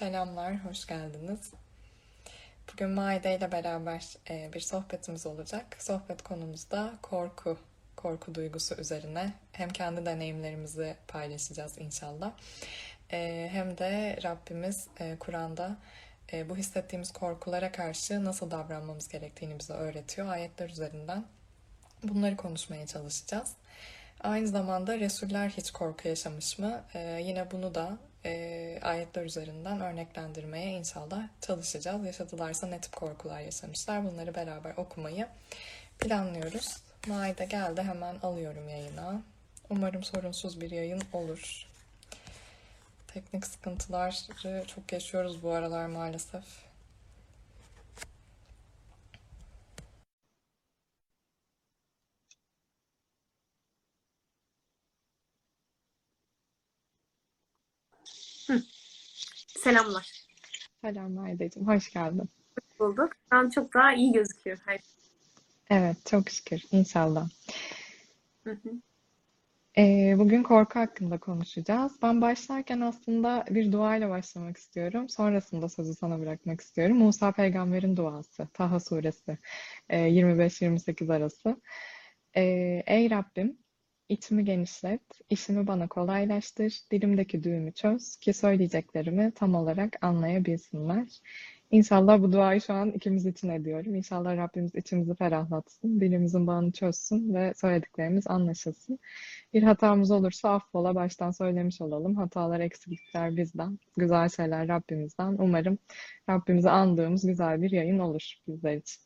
Selamlar, hoş geldiniz. Bugün Maide ile beraber bir sohbetimiz olacak. Sohbet konumuz da korku duygusu üzerine. Hem kendi deneyimlerimizi paylaşacağız inşallah. Hem de Rabbimiz Kur'an'da bu hissettiğimiz korkulara karşı nasıl davranmamız gerektiğini bize öğretiyor. Ayetler üzerinden bunları konuşmaya çalışacağız. Aynı zamanda Resuller hiç korku yaşamış mı? Yine bunu da ayetler üzerinden örneklendirmeye inşallah çalışacağız. Yaşadılarsa ne tip korkular yaşamışlar? Bunları beraber okumayı planlıyoruz. Maide geldi, hemen alıyorum yayına. Umarım sorunsuz bir yayın olur. Teknik sıkıntıları çok yaşıyoruz bu aralar maalesef. Selamlar. Selam Maide'cim, hoş geldin. Bulduk. Şu an çok daha iyi gözüküyor. Evet, çok şükür inşallah. Hı hı. Bugün korku hakkında konuşacağız. Ben başlarken aslında bir duayla başlamak istiyorum. Sonrasında sözü sana bırakmak istiyorum. Musa peygamberin duası, Taha suresi 25-28 arası. Ey Rabbim, içimi genişlet, işimi bana kolaylaştır, dilimdeki düğümü çöz ki söyleyeceklerimi tam olarak anlayabilsinler. İnşallah bu duayı şu an ikimiz için ediyorum. İnşallah Rabbimiz içimizi ferahlatsın, dilimizin bağını çözsün ve söylediklerimiz anlaşılsın. Bir hatamız olursa affola, baştan söylemiş olalım. Hatalar, eksiklikler bizden, güzel şeyler Rabbimizden. Umarım Rabbimizi andığımız güzel bir yayın olur bizler için.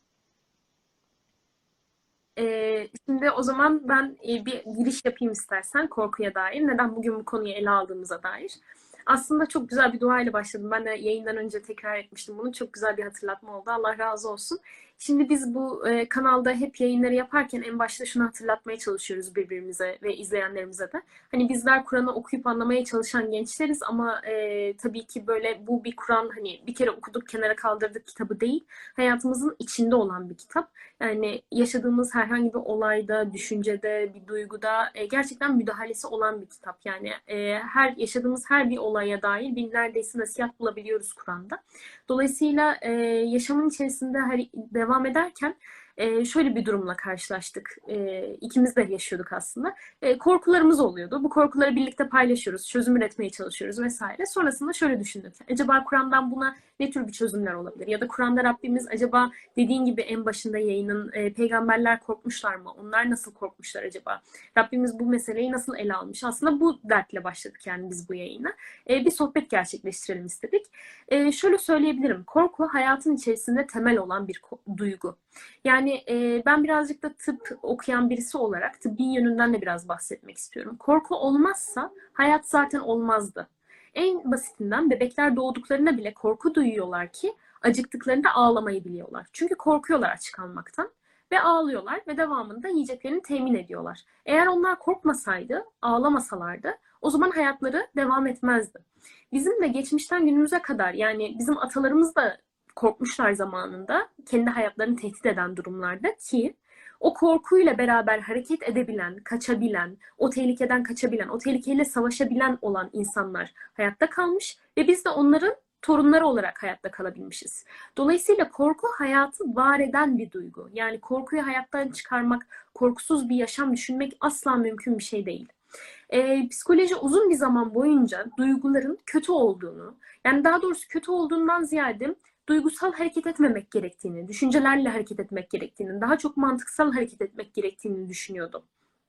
Şimdi o zaman ben bir giriş yapayım istersen korkuya dair. Neden bugün bu konuyu ele aldığımıza dair. Aslında çok güzel bir dua ile başladım. Ben de yayından önce tekrar etmiştim bunu. Çok güzel bir hatırlatma oldu. Allah razı olsun. Şimdi biz bu kanalda hep yayınları yaparken en başta şunu hatırlatmaya çalışıyoruz birbirimize ve izleyenlerimize de. Hani bizler Kur'an'ı okuyup anlamaya çalışan gençleriz ama tabii ki böyle bu bir Kur'an hani bir kere okuduk kenara kaldırdık kitabı değil. Hayatımızın içinde olan bir kitap. Yani yaşadığımız herhangi bir olayda, düşüncede, bir duyguda gerçekten müdahalesi olan bir kitap. Yani yaşadığımız her bir olaya dair bir neredeyse nasihat bulabiliyoruz Kur'an'da. Dolayısıyla yaşamın içerisinde devam ederken şöyle bir durumla karşılaştık. İkimiz de yaşıyorduk aslında. Korkularımız oluyordu. Bu korkuları birlikte paylaşıyoruz, çözüm üretmeye çalışıyoruz vesaire. Sonrasında şöyle düşündük. Acaba Kur'an'dan buna ne tür bir çözümler olabilir? Ya da Kur'an'da Rabbimiz acaba dediğin gibi en başında yayının peygamberler korkmuşlar mı? Onlar nasıl korkmuşlar acaba? Rabbimiz bu meseleyi nasıl ele almış? Aslında bu dertle başladık yani biz bu yayına. Bir sohbet gerçekleştirelim istedik. Şöyle söyleyebilirim. Korku hayatın içerisinde temel olan bir duygu. Yani ben birazcık da tıp okuyan birisi olarak tıbbi yönünden de biraz bahsetmek istiyorum. Korku olmazsa hayat zaten olmazdı. En basitinden bebekler doğduklarında bile korku duyuyorlar ki acıktıklarında ağlamayı biliyorlar. Çünkü korkuyorlar aç kalmaktan ve ağlıyorlar ve devamında yiyeceklerini temin ediyorlar. Eğer onlar korkmasaydı, ağlamasalardı o zaman hayatları devam etmezdi. Bizim de geçmişten günümüze kadar yani bizim atalarımız da korkmuşlar zamanında kendi hayatlarını tehdit eden durumlarda ki o korkuyla beraber hareket edebilen, kaçabilen, o tehlikeden kaçabilen, o tehlikeyle savaşabilen olan insanlar hayatta kalmış ve biz de onların torunları olarak hayatta kalabilmişiz. Dolayısıyla korku hayatı var eden bir duygu. Yani korkuyu hayattan çıkarmak, korkusuz bir yaşam düşünmek asla mümkün bir şey değil. Psikoloji uzun bir zaman boyunca duyguların kötü olduğunu, yani daha doğrusu kötü olduğundan ziyade duygusal hareket etmemek gerektiğini, düşüncelerle hareket etmek gerektiğini, daha çok mantıksal hareket etmek gerektiğini düşünüyordu.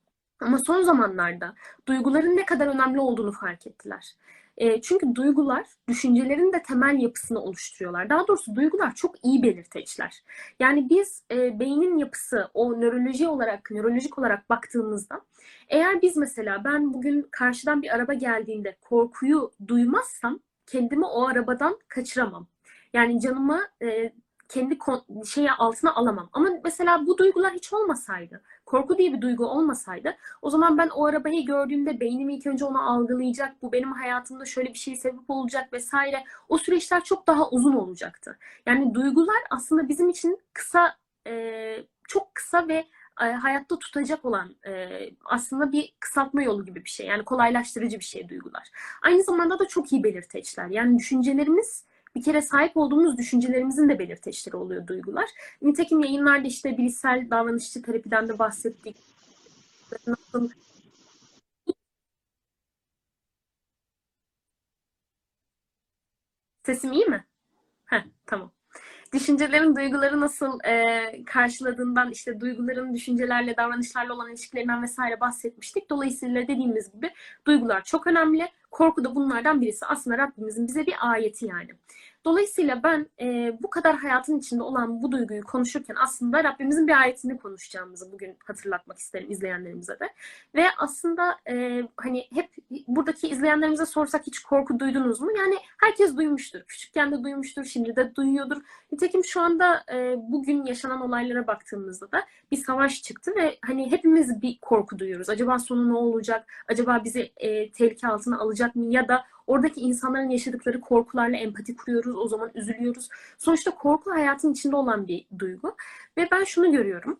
Ama son zamanlarda duyguların ne kadar önemli olduğunu fark ettiler. Çünkü duygular düşüncelerin de temel yapısını oluşturuyorlar. Daha doğrusu duygular çok iyi belirteçler. Yani biz beynin yapısı, o nörolojik olarak baktığımızda eğer biz mesela ben bugün karşıdan bir araba geldiğinde korkuyu duymazsam kendimi o arabadan kaçıramam. Yani canımı kendi altına alamam. Ama mesela bu duygular hiç olmasaydı, korku diye bir duygu olmasaydı o zaman ben o arabayı gördüğümde beynim ilk önce onu algılayacak. Bu benim hayatımda şöyle bir şey sebep olacak vesaire. O süreçler çok daha uzun olacaktı. Yani duygular aslında bizim için çok kısa ve hayatta tutacak olan aslında bir kısaltma yolu gibi bir şey. Yani kolaylaştırıcı bir şey duygular. Aynı zamanda da çok iyi belirteçler. Yani düşüncelerimiz bir kere sahip olduğumuz düşüncelerimizin de belirteçleri oluyor duygular. Nitekim yayınlarda işte bilişsel davranışçı terapiden de bahsettik. Nasıl... Sesim iyi mi? Heh, tamam. Düşüncelerin duyguları nasıl karşıladığından, işte duyguların düşüncelerle, davranışlarla olan ilişkilerinden vesaire bahsetmiştik. Dolayısıyla dediğimiz gibi duygular çok önemli. Korku da bunlardan birisi. Aslında Rabbimizin bize bir ayeti yani. Dolayısıyla ben bu kadar hayatın içinde olan bu duyguyu konuşurken aslında Rabbimizin bir ayetini konuşacağımızı bugün hatırlatmak isterim izleyenlerimize de. Ve aslında hani hep buradaki izleyenlerimize sorsak hiç korku duydunuz mu? Yani herkes duymuştur. Küçükken de duymuştur, şimdi de duyuyordur. Nitekim şu anda bugün yaşanan olaylara baktığımızda da bir savaş çıktı ve hani hepimiz bir korku duyuyoruz. Acaba sonu ne olacak? Acaba bizi tehlike altına alacak mı? Ya da oradaki insanların yaşadıkları korkularla empati kuruyoruz. O zaman üzülüyoruz. Sonuçta korku hayatın içinde olan bir duygu. Ve ben şunu görüyorum.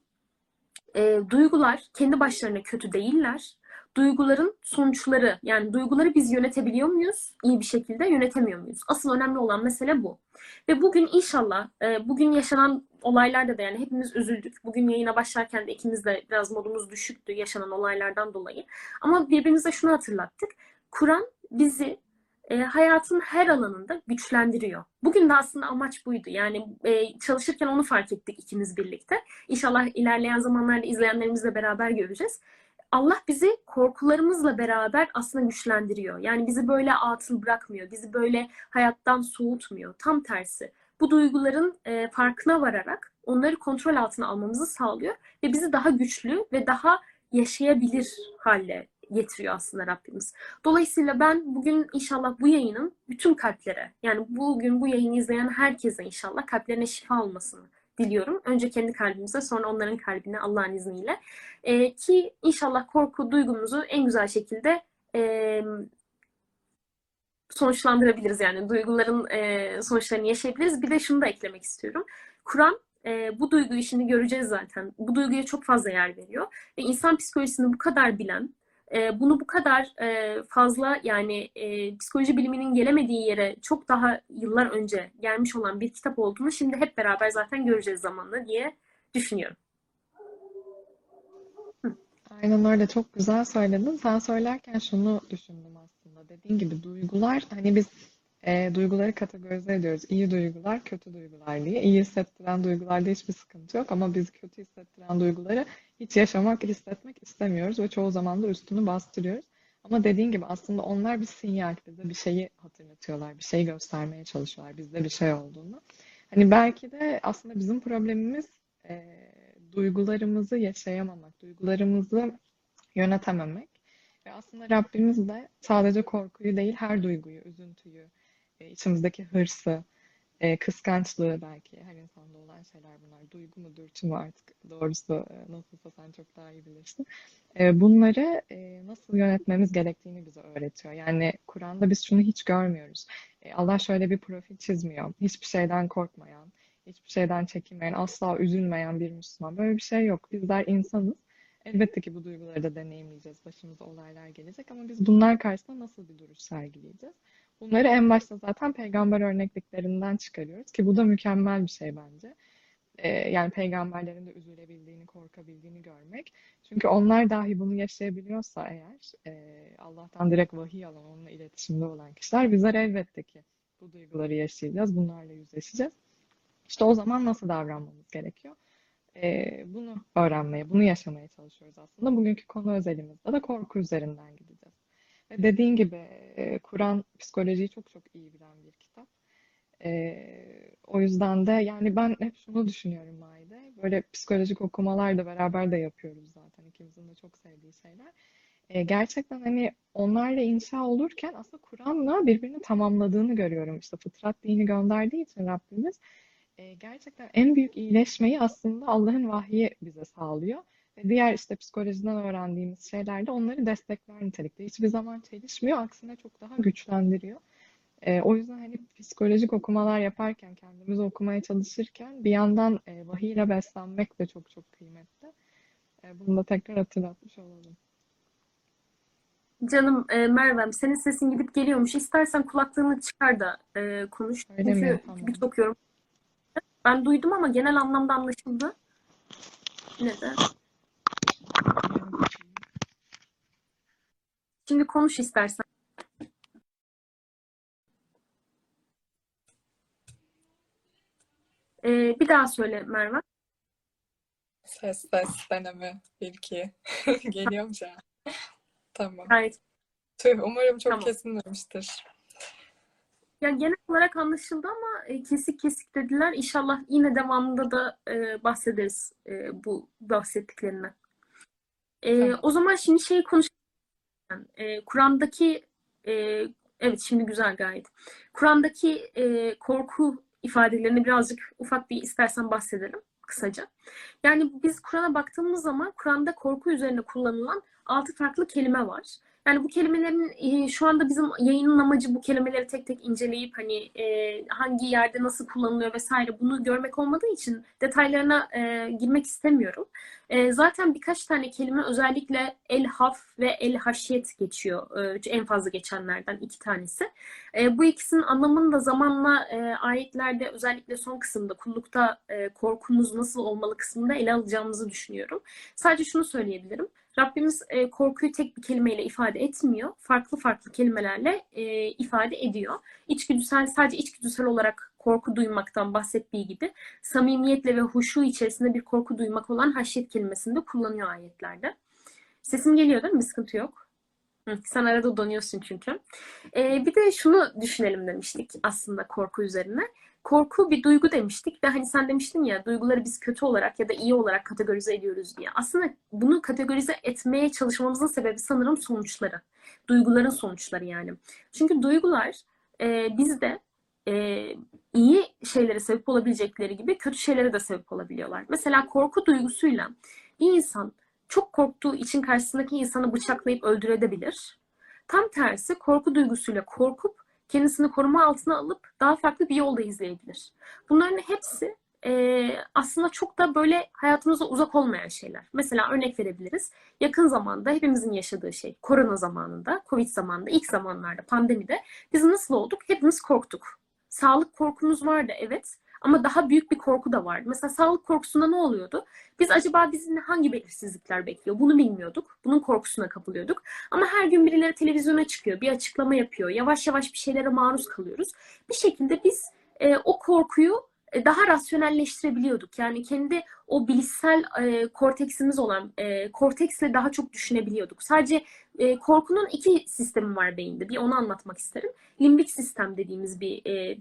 Duygular kendi başlarına kötü değiller. Duyguların sonuçları, yani duyguları biz yönetebiliyor muyuz? İyi bir şekilde yönetemiyor muyuz? Asıl önemli olan mesele bu. Ve bugün inşallah, bugün yaşanan olaylarda da yani hepimiz üzüldük. Bugün yayına başlarken de ikimiz de biraz modumuz düşüktü yaşanan olaylardan dolayı. Ama birbirimize şunu hatırlattık. Kur'an bizi hayatın her alanında güçlendiriyor. Bugün de aslında amaç buydu. Yani çalışırken onu fark ettik ikimiz birlikte. İnşallah ilerleyen zamanlarda izleyenlerimizle beraber göreceğiz. Allah bizi korkularımızla beraber aslında güçlendiriyor. Yani bizi böyle atıl bırakmıyor. Bizi böyle hayattan soğutmuyor. Tam tersi. Bu duyguların farkına vararak onları kontrol altına almamızı sağlıyor ve bizi daha güçlü ve daha yaşayabilir hale getiriyor aslında Rabbimiz. Dolayısıyla ben bugün inşallah bu yayının bütün kalplere, yani bugün bu yayını izleyen herkese inşallah kalplerine şifa olmasını diliyorum. Önce kendi kalbimize, sonra onların kalbine Allah'ın izniyle. Ki inşallah korku duygumuzu en güzel şekilde e, sonuçlandırabiliriz. Yani duyguların sonuçlarını yaşayabiliriz. Bir de şunu da eklemek istiyorum. Kur'an bu duyguyu şimdi göreceğiz zaten. Bu duyguya çok fazla yer veriyor. Ve insan psikolojisini bu kadar bilen, bunu bu kadar fazla yani psikoloji biliminin gelemediği yere çok daha yıllar önce gelmiş olan bir kitap olduğunu şimdi hep beraber zaten göreceğiz zamanla diye düşünüyorum. Aynen öyle, çok güzel söyledin. Sen söylerken şunu düşündüm aslında. Dediğin gibi duygular, hani biz duyguları kategorize ediyoruz. İyi duygular, kötü duygular diye. İyi hissettiren duygularda hiçbir sıkıntı yok ama biz kötü hissettiren duyguları hiç yaşamak, hissetmek istemiyoruz ve çoğu zaman da üstünü bastırıyoruz. Ama dediğin gibi aslında onlar bir sinyal, bize bir şeyi hatırlatıyorlar, bir şeyi göstermeye çalışıyorlar bizde bir şey olduğunu. Hani belki de aslında bizim problemimiz duygularımızı yaşayamamak, duygularımızı yönetememek. Ve aslında Rabbimiz de sadece korkuyu değil, her duyguyu, üzüntüyü, içimizdeki hırsı, kıskançlığı, belki her insanda olan şeyler bunlar. Duygu mu, dürtü mü artık doğrusu, nasılsa sen çok daha iyi bilirsin. Bunları nasıl yönetmemiz gerektiğini bize öğretiyor. Yani Kur'an'da biz şunu hiç görmüyoruz. Allah şöyle bir profil çizmiyor. Hiçbir şeyden korkmayan, hiçbir şeyden çekinmeyen, asla üzülmeyen bir Müslüman. Böyle bir şey yok. Bizler insanız. Elbette ki bu duyguları da deneyimleyeceğiz. Başımıza olaylar gelecek ama biz bunlar karşısında nasıl bir duruş sergileyeceğiz? Bunları en başta zaten peygamber örnekliklerinden çıkarıyoruz ki bu da mükemmel bir şey bence. Yani peygamberlerin de üzülebildiğini, korkabildiğini görmek. Çünkü onlar dahi bunu yaşayabiliyorsa eğer, Allah'tan direkt vahiy alan, onunla iletişimde olan kişiler, bizler elbette ki bu duyguları yaşayacağız, bunlarla yüzleşeceğiz. İşte o zaman nasıl davranmamız gerekiyor? Bunu öğrenmeye, bunu yaşamaya çalışıyoruz aslında. Bugünkü konu özelimizde de korku üzerinden gideceğiz. Ve dediğin gibi Kur'an psikolojiyi çok çok iyi bilen bir kitap. O yüzden de yani ben hep şunu düşünüyorum Maide. Böyle psikolojik okumalar da beraber de yapıyoruz zaten. İkimizin de çok sevdiği şeyler. Gerçekten hani onlarla inşa olurken aslında Kur'an'la birbirini tamamladığını görüyorum. İşte fıtrat dini gönderdiği için Rabbimiz gerçekten en büyük iyileşmeyi aslında Allah'ın vahyi bize sağlıyor. Ve diğer işte psikolojiden öğrendiğimiz şeyler de onları destekler nitelikte. Hiçbir zaman çelişmiyor, aksine çok daha güçlendiriyor. O yüzden hani psikolojik okumalar yaparken, kendimizi okumaya çalışırken bir yandan vahiy ile beslenmek de çok çok kıymetli. Bunu da tekrar hatırlatmış olalım. Canım Mervem, senin sesin gidip geliyormuş. İstersen kulaklığını çıkar da konuş. Öyle mi? Çünkü Tamam. birçok yorum ben duydum ama genel anlamda anlaşıldı. Yine de. Şimdi konuş istersen. Bir daha söyle Merve. Ses deneme. Bir iki. Geliyormuş ya. Tamam. Gayet Tüh, umarım çok tamam. kesilmemiştir. Ya genel olarak anlaşıldı ama kesik kesik dediler. İnşallah yine devamında da bahsederiz bu bahsettiklerinden. Tamam. O zaman şimdi şeyi konuşalım. Kur'an'daki e, evet şimdi güzel gayet. Kur'an'daki korku ifadelerini birazcık ufak bir istersen bahsedelim kısaca. Yani biz Kur'an'a baktığımız zaman Kur'an'da korku üzerine kullanılan 6 farklı kelime var. Yani bu kelimelerin şu anda bizim yayının amacı bu kelimeleri tek tek inceleyip hani hangi yerde nasıl kullanılıyor vesaire bunu görmek olmadığı için detaylarına girmek istemiyorum. Zaten birkaç tane kelime özellikle el-haf ve el-haşyet geçiyor. En fazla geçenlerden 2 tanesi. Bu ikisinin anlamını da zamanla ayetlerde özellikle son kısımda kullukta korkumuz nasıl olmalı kısmında ele alacağımızı düşünüyorum. Sadece şunu söyleyebilirim. Rabbimiz korkuyu tek bir kelimeyle ifade etmiyor. Farklı farklı kelimelerle ifade ediyor. İçgüdüsel, sadece içgüdüsel olarak korku duymaktan bahsettiği gibi samimiyetle ve huşu içerisinde bir korku duymak olan haşyet kelimesini de kullanıyor ayetlerde. Sesim geliyor değil mi? Bir sıkıntı yok. Hı, sen arada donuyorsun çünkü. Bir de şunu düşünelim demiştik aslında korku üzerine. Korku bir duygu demiştik ve hani sen demiştin ya duyguları biz kötü olarak ya da iyi olarak kategorize ediyoruz diye. Aslında bunu kategorize etmeye çalışmamızın sebebi sanırım sonuçları. Duyguların sonuçları yani. Çünkü duygular bizde e, iyi şeylere sebep olabilecekleri gibi kötü şeylere de sebep olabiliyorlar. Mesela korku duygusuyla bir insan çok korktuğu için karşısındaki insanı bıçaklayıp öldürebilir. Tam tersi korku duygusuyla korkup kendisini koruma altına alıp daha farklı bir yolda izleyebilir. Bunların hepsi aslında çok da böyle hayatımıza uzak olmayan şeyler. Mesela örnek verebiliriz. Yakın zamanda hepimizin yaşadığı şey. Korona zamanında, Covid zamanında, ilk zamanlarda, pandemide biz nasıl olduk? Hepimiz korktuk. Sağlık korkumuz vardı evet. Ama daha büyük bir korku da vardı. Mesela sağlık korkusunda ne oluyordu? Biz acaba bizi hangi belirsizlikler bekliyor? Bunu bilmiyorduk. Bunun korkusuna kapılıyorduk. Ama her gün birileri televizyona çıkıyor, bir açıklama yapıyor. Yavaş yavaş bir şeylere maruz kalıyoruz. Bir şekilde biz o korkuyu daha rasyonelleştirebiliyorduk. Yani kendi o bilişsel korteksimiz olan korteksle daha çok düşünebiliyorduk. Sadece korkunun iki sistemi var beyinde. Bir onu anlatmak isterim. Limbik sistem dediğimiz bir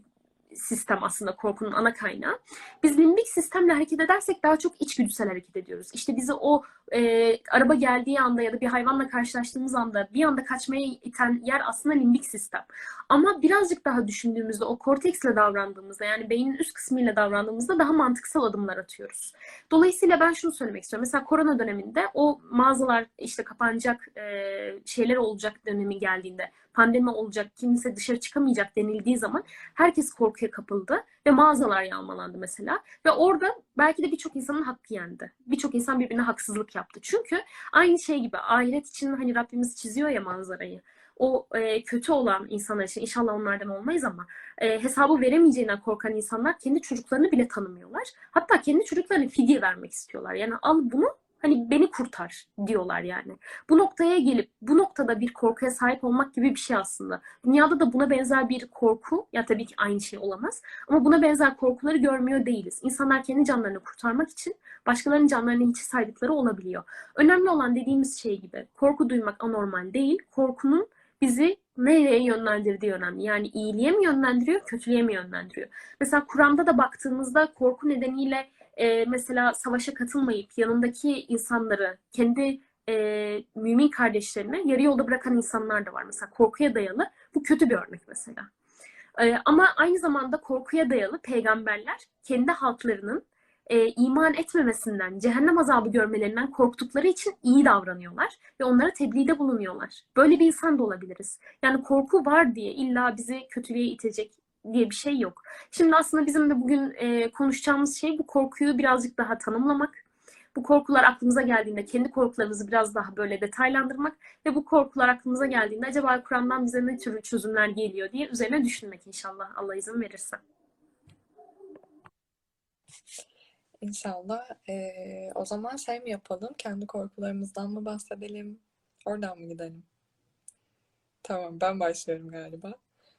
sistem aslında korkunun ana kaynağı. Biz limbik sistemle hareket edersek daha çok içgüdüsel hareket ediyoruz. İşte bizi o araba geldiği anda ya da bir hayvanla karşılaştığımız anda bir anda kaçmaya iten yer aslında limbik sistem. Ama birazcık daha düşündüğümüzde o korteksle davrandığımızda yani beynin üst kısmıyla davrandığımızda daha mantıksal adımlar atıyoruz. Dolayısıyla ben şunu söylemek istiyorum. Mesela korona döneminde o mağazalar işte kapanacak şeyler olacak dönemi geldiğinde pandemi olacak, kimse dışarı çıkamayacak denildiği zaman herkes korkuya kapıldı ve mağazalar yağmalandı mesela. Ve orada belki de birçok insanın hakkı yendi. Birçok insan birbirine haksızlık yaptı. Çünkü aynı şey gibi ahiret için hani Rabbimiz çiziyor ya manzarayı. O kötü olan insanlar için inşallah onlardan olmayız ama hesabı veremeyeceğinden korkan insanlar kendi çocuklarını bile tanımıyorlar. Hatta kendi çocuklarına fidye vermek istiyorlar. Yani al bunu hani beni kurtar diyorlar yani. Bu noktaya gelip bu noktada bir korkuya sahip olmak gibi bir şey aslında. Dünyada da buna benzer bir korku, ya tabii ki aynı şey olamaz ama buna benzer korkuları görmüyor değiliz. İnsanlar kendi canlarını kurtarmak için başkalarının canlarını hiç saydıkları olabiliyor. Önemli olan dediğimiz şey gibi korku duymak anormal değil, korkunun bizi nereye yönlendirdiği önemli. Yani iyiliğe mi yönlendiriyor, kötülüğe mi yönlendiriyor? Mesela Kur'an'da da baktığımızda korku nedeniyle mesela savaşa katılmayıp yanındaki insanları kendi mümin kardeşlerine yarı yolda bırakan insanlar da var. Mesela korkuya dayalı. Bu kötü bir örnek mesela. Ama aynı zamanda korkuya dayalı peygamberler kendi halklarının iman etmemesinden, cehennem azabı görmelerinden korktukları için iyi davranıyorlar ve onlara tebliğde bulunuyorlar. Böyle bir insan da olabiliriz. Yani korku var diye illa bizi kötülüğe itecek diye bir şey yok. Şimdi aslında bizim de bugün konuşacağımız şey bu korkuyu birazcık daha tanımlamak. Bu korkular aklımıza geldiğinde kendi korkularımızı biraz daha böyle detaylandırmak ve bu korkular aklımıza geldiğinde acaba Kur'an'dan bize ne tür çözümler geliyor diye üzerine düşünmek inşallah, Allah izin verirse. İnşallah. O zaman şey mi yapalım? Kendi korkularımızdan mı bahsedelim? Oradan mı gidelim? Tamam, ben başlıyorum galiba.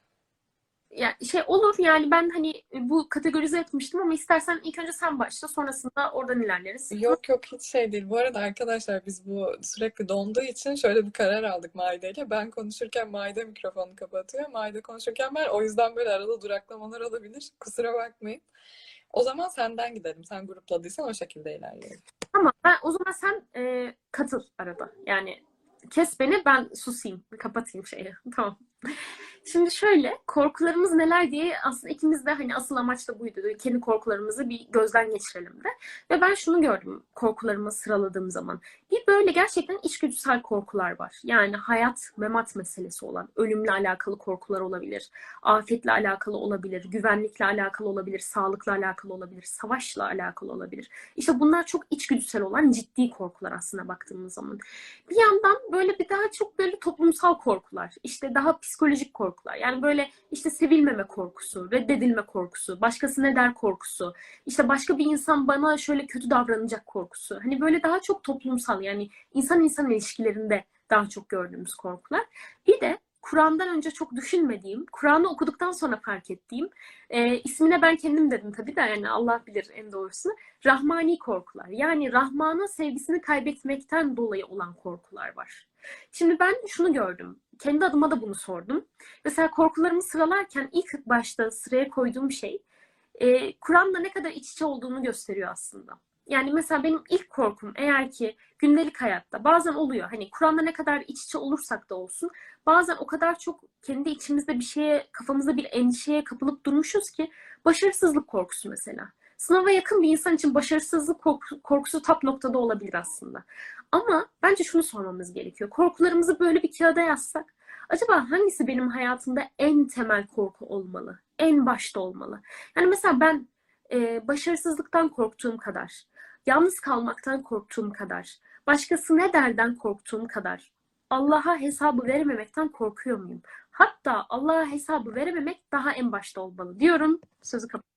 Ya şey olur yani, ben hani bu kategorize etmiştim ama istersen ilk önce sen başla, sonrasında oradan ilerleriz. Yok yok, hiç şey değil. Bu arada arkadaşlar, biz bu sürekli donduğu için şöyle bir karar aldık Maide ile. Ben konuşurken Maide mikrofonu kapatıyor. Maide konuşurken ben. O yüzden böyle arada duraklamalar olabilir. Kusura bakmayın. O zaman senden gidelim. Sen grupladıysan o şekilde ilerleyelim. Tamam, ben o zaman sen katıl arada. Yani kes beni, ben susayım, kapatayım şeyi. Tamam. Şimdi şöyle, korkularımız neler diye aslında ikimiz de hani asıl amaç da buydu. Kendi korkularımızı bir gözden geçirelim de. Ve ben şunu gördüm korkularımı sıraladığım zaman. Bir böyle gerçekten içgüdüsel korkular var. Yani hayat, memat meselesi olan, ölümle alakalı korkular olabilir, afetle alakalı olabilir, güvenlikle alakalı olabilir, sağlıkla alakalı olabilir, savaşla alakalı olabilir. İşte bunlar çok içgüdüsel olan ciddi korkular aslında baktığımız zaman. Bir yandan böyle bir daha çok böyle toplumsal korkular, işte daha psikolojik korkular. Yani böyle işte sevilmeme korkusu, reddedilme korkusu, başkası ne der korkusu, işte başka bir insan bana şöyle kötü davranacak korkusu. Hani böyle daha çok toplumsal, yani insan insan ilişkilerinde daha çok gördüğümüz korkular. Bir de Kur'an'dan önce çok düşünmediğim, Kur'an'ı okuduktan sonra fark ettiğim, ismine ben kendim dedim tabii de, yani Allah bilir en doğrusunu, rahmani korkular. Yani Rahman'ın sevgisini kaybetmekten dolayı olan korkular var. Şimdi ben şunu gördüm. Kendi adıma da bunu sordum. Mesela korkularımı sıralarken ilk başta sıraya koyduğum şey Kur'an'la ne kadar iç içe olduğunu gösteriyor aslında. Yani mesela benim ilk korkum, eğer ki gündelik hayatta bazen oluyor. Hani Kur'an'la ne kadar iç içe olursak da olsun, bazen o kadar çok kendi içimizde bir şeye, kafamızda bir endişeye kapılıp durmuşuz ki, başarısızlık korkusu mesela. Sınava yakın bir insan için başarısızlık korkusu tap noktada olabilir aslında. Ama bence şunu sormamız gerekiyor. Korkularımızı böyle bir kağıda yazsak, acaba hangisi benim hayatımda en temel korku olmalı? En başta olmalı. Yani mesela ben başarısızlıktan korktuğum kadar, yalnız kalmaktan korktuğum kadar, başkası ne derden korktuğum kadar, Allah'a hesabı verememekten korkuyor muyum? Hatta Allah'a hesabı verememek daha en başta olmalı diyorum. Sözü kapatıyorum.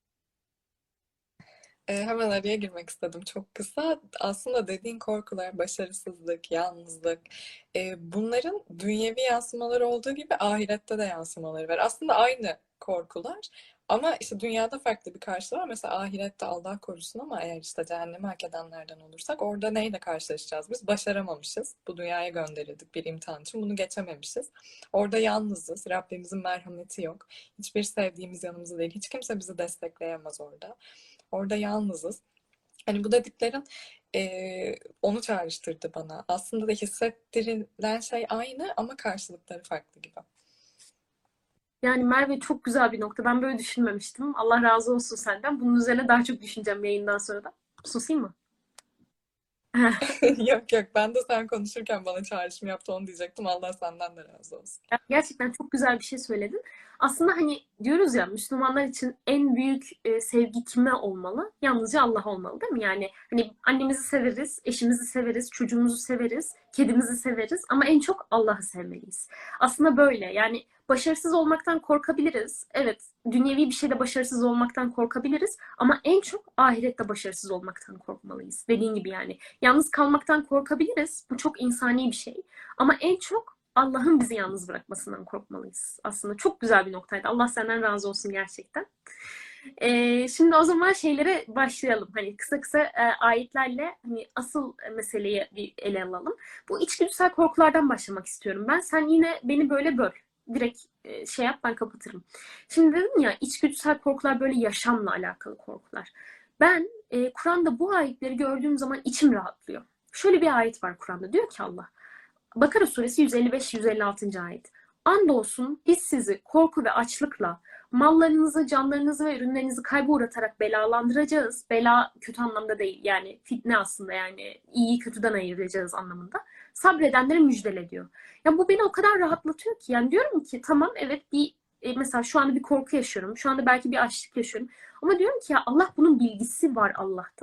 Hemen araya girmek istedim çok kısa. Aslında dediğin korkular, başarısızlık, yalnızlık, bunların dünyevi yansımaları olduğu gibi ahirette de yansımaları var. Aslında aynı korkular ama işte dünyada farklı bir karşılığı var. Mesela ahirette Allah korusun, ama eğer işte cehennemi hak edenlerden olursak orada neyle karşılaşacağız? Biz başaramamışız. Bu dünyaya gönderildik bir imtihan için. Bunu geçememişiz. Orada yalnızız. Rabbimizin merhameti yok. Hiçbir sevdiğimiz yanımızda değil. Hiç kimse bizi destekleyemez orada. Orada yalnızız. Hani bu dediklerin onu çağrıştırdı bana. Aslında da hissettirilen şey aynı ama karşılıkları farklı gibi. Yani Merve, çok güzel bir nokta. Ben böyle düşünmemiştim. Allah razı olsun senden. Bunun üzerine daha çok düşüneceğim yayından sonra da. Susayım mı? Yok yok, ben de sen konuşurken bana çağrışım yaptı, onu diyecektim. Allah senden de razı olsun. Gerçekten çok güzel bir şey söyledin. Aslında hani diyoruz ya, Müslümanlar için en büyük sevgi kime olmalı? Yalnızca Allah olmalı, değil mi? Yani hani annemizi severiz, eşimizi severiz, çocuğumuzu severiz, kedimizi severiz ama en çok Allah'ı sevmeliyiz. Aslında böyle, yani başarısız olmaktan korkabiliriz. Evet, dünyevi bir şeyde başarısız olmaktan korkabiliriz ama en çok ahirette başarısız olmaktan korkmalıyız. Dediğin gibi yani. Yalnız kalmaktan korkabiliriz. Bu çok insani bir şey. Ama en çok Allah'ın bizi yalnız bırakmasından korkmalıyız. Aslında çok güzel bir noktaydı. Allah senden razı olsun gerçekten. Şimdi o zaman şeylere başlayalım. Hani kısa kısa ayetlerle hani asıl meseleyi bir ele alalım. Bu içgüdüsel korkulardan başlamak istiyorum ben. Sen yine beni böyle böl. Direkt şey yap, ben kapatırım. Şimdi dedim ya, içgüdüsel korkular böyle yaşamla alakalı korkular. Ben Kur'an'da bu ayetleri gördüğüm zaman içim rahatlıyor. Şöyle bir ayet var Kur'an'da, diyor ki Allah. Bakara suresi 155-156. ayet. Andolsun biz sizi korku ve açlıkla, mallarınızı, canlarınızı ve ürünlerinizi kayba uğratarak belalandıracağız. Bela kötü anlamda değil, yani fitne aslında, yani iyiyi kötüden ayıracağız anlamında. Sabredenlere müjdele diyor. Ya bu beni o kadar rahatlatıyor ki, yani diyorum ki tamam, evet, bir mesela şu anda bir korku yaşıyorum. Şu anda belki bir açlık yaşıyorum. Ama diyorum ki ya Allah, bunun bilgisi var Allah'ta.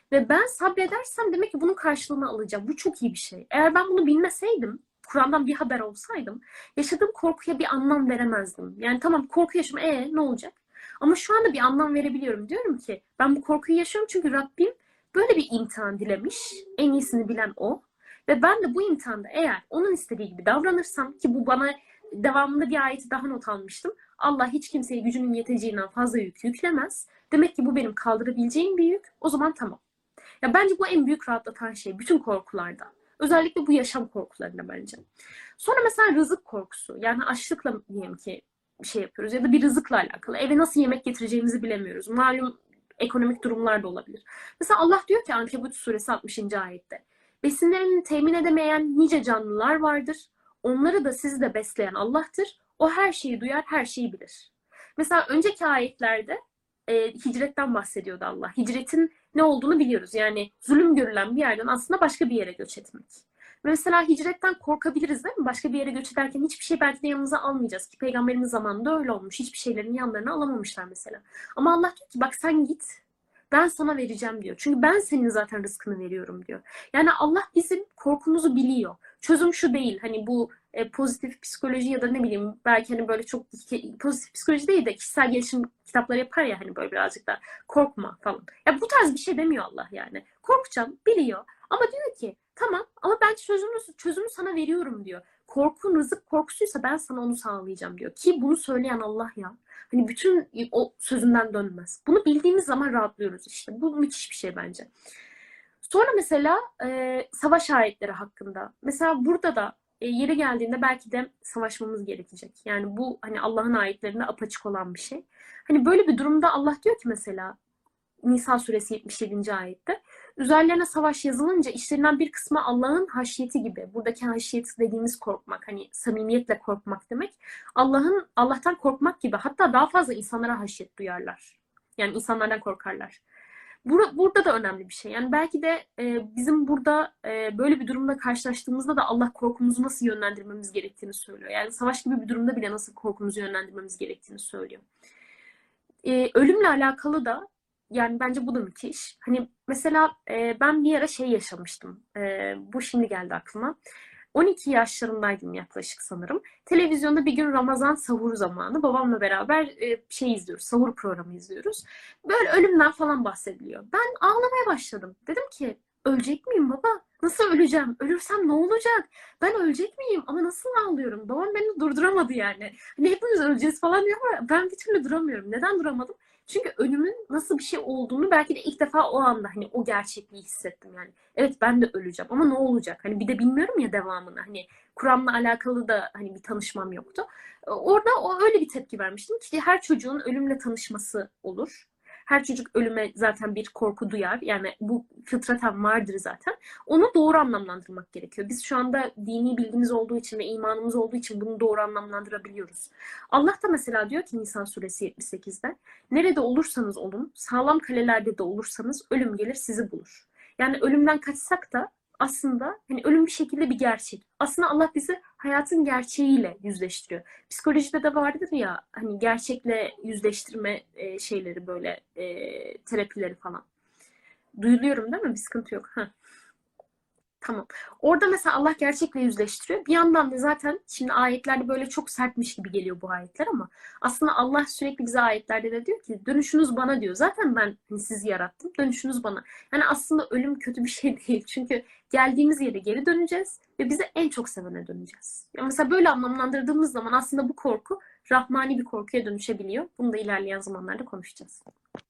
Ve ben sabredersem demek ki bunun karşılığını alacağım. Bu çok iyi bir şey. Eğer ben bunu bilmeseydim, Kur'an'dan bir haber olsaydım, yaşadığım korkuya bir anlam veremezdim. Yani tamam, korku yaşıyorum, ne olacak? Ama şu anda bir anlam verebiliyorum. Diyorum ki ben bu korkuyu yaşıyorum çünkü Rabbim böyle bir imtihan dilemiş. En iyisini bilen o. Ve ben de bu imtihanda eğer onun istediği gibi davranırsam, ki bu bana devamında bir ayeti daha not almıştım. Allah hiç kimseye gücünün yeteceğinden fazla yük yüklemez. Demek ki bu benim kaldırabileceğim bir yük. O zaman tamam. Ya bence bu en büyük rahatlatan şey bütün korkularda. Özellikle bu yaşam korkularında bence. Sonra mesela rızık korkusu. Yani açlıkla diyelim ki bir şey yapıyoruz ya da bir rızıkla alakalı. Eve nasıl yemek getireceğimizi bilemiyoruz. Malum ekonomik durumlar da olabilir. Mesela Allah diyor ki Ankebut suresi 60. ayette. Besinlerini temin edemeyen nice canlılar vardır. Onları da sizi de besleyen Allah'tır. O her şeyi duyar, her şeyi bilir. Mesela önceki ayetlerde hicretten bahsediyordu Allah. Hicretin ne olduğunu biliyoruz. Yani zulüm görülen bir yerden aslında başka bir yere göç etmek. Mesela hicretten korkabiliriz değil mi? Başka bir yere göç ederken hiçbir şey belki de yanımıza almayacağız ki peygamberimiz zamanında öyle olmuş. Hiçbir şeylerin yanlarına alamamışlar mesela. Ama Allah diyor ki bak sen git. Ben sana vereceğim diyor. Çünkü ben senin zaten rızkını veriyorum diyor. Yani Allah bizim korkumuzu biliyor. Çözüm şu değil. Hani bu pozitif psikoloji ya da ne bileyim belki hani böyle çok pozitif psikoloji değil de kişisel gelişim kitapları yapar ya hani böyle birazcık da korkma falan. Ya bu tarz bir şey demiyor Allah yani. Korkacağım biliyor. Ama diyor ki tamam ama ben çözümü sana veriyorum diyor. Korkun rızık korkusuysa ben sana onu sağlayacağım diyor. Ki bunu söyleyen Allah ya. Hani bütün o sözünden dönmez. Bunu bildiğimiz zaman rahatlıyoruz işte. Bu müthiş bir şey bence. Sonra mesela savaş ayetleri hakkında. Mesela burada da yeri geldiğinde belki de savaşmamız gerekecek. Yani bu hani Allah'ın ayetlerinde apaçık olan bir şey. Hani böyle bir durumda Allah diyor ki mesela Nisa suresi 77. ayette. Üzerlerine savaş yazılınca işlerinden bir kısmı Allah'ın haşyeti gibi. Buradaki haşyet dediğimiz korkmak, hani samimiyetle korkmak demek. Allah'tan korkmak gibi. Hatta daha fazla insanlara haşyet duyarlar. Yani insanlardan korkarlar. Burada da önemli bir şey. Yani belki de bizim burada böyle bir durumda karşılaştığımızda da Allah korkumuzu nasıl yönlendirmemiz gerektiğini söylüyor. Yani savaş gibi bir durumda bile nasıl korkumuzu yönlendirmemiz gerektiğini söylüyor. Ölümle alakalı da yani bence bu da müthiş. Hani mesela ben bir ara şey yaşamıştım. Bu şimdi geldi aklıma. 12 yaşlarındaydım yaklaşık sanırım. Televizyonda bir gün Ramazan sahur zamanı babamla beraber şey izliyoruz, sahur programı izliyoruz. Böyle ölümden falan bahsediliyor. Ben ağlamaya başladım. Dedim ki ölecek miyim baba? Nasıl öleceğim? Ölürsem ne olacak? Ben ölecek miyim? Ama nasıl ağlıyorum? Babam beni durduramadı yani. Hani hepimiz öleceğiz falan diyor ama ben bir türlü duramıyorum. Neden duramadım? Çünkü ölümün nasıl bir şey olduğunu belki de ilk defa o anda hani o gerçekliği hissettim yani. Evet ben de öleceğim ama ne olacak? Hani bir de bilmiyorum ya devamını. Hani Kur'an'la alakalı da hani bir tanışmam yoktu. Orada öyle bir tepki vermiştim ki her çocuğun ölümle tanışması olur. Her çocuk ölüme zaten bir korku duyar. Yani bu fıtraten vardır zaten. Onu doğru anlamlandırmak gerekiyor. Biz şu anda dini bilgimiz olduğu için ve imanımız olduğu için bunu doğru anlamlandırabiliyoruz. Allah da mesela diyor ki Nisa suresi 78'de nerede olursanız olun, sağlam kalelerde de olursanız ölüm gelir sizi bulur. Yani ölümden kaçsak da aslında hani ölüm bir şekilde bir gerçek. Aslında Allah bizi hayatın gerçeğiyle yüzleştiriyor. Psikolojide de vardır ya hani gerçekle yüzleştirme şeyleri böyle terapileri falan. Duyuluyorum değil mi? Bir sıkıntı yok. Heh. Tamam. Orada mesela Allah gerçekle yüzleştiriyor. Bir yandan da zaten şimdi ayetlerde böyle çok sertmiş gibi geliyor bu ayetler ama aslında Allah sürekli bize ayetlerde de diyor ki dönüşünüz bana diyor. Zaten ben hani sizi yarattım. Dönüşünüz bana. Yani aslında ölüm kötü bir şey değil. Çünkü geldiğimiz yere geri döneceğiz ve bize en çok sevene döneceğiz. Ya mesela böyle anlamlandırdığımız zaman aslında bu korku rahmani bir korkuya dönüşebiliyor. Bunu da ilerleyen zamanlarda konuşacağız.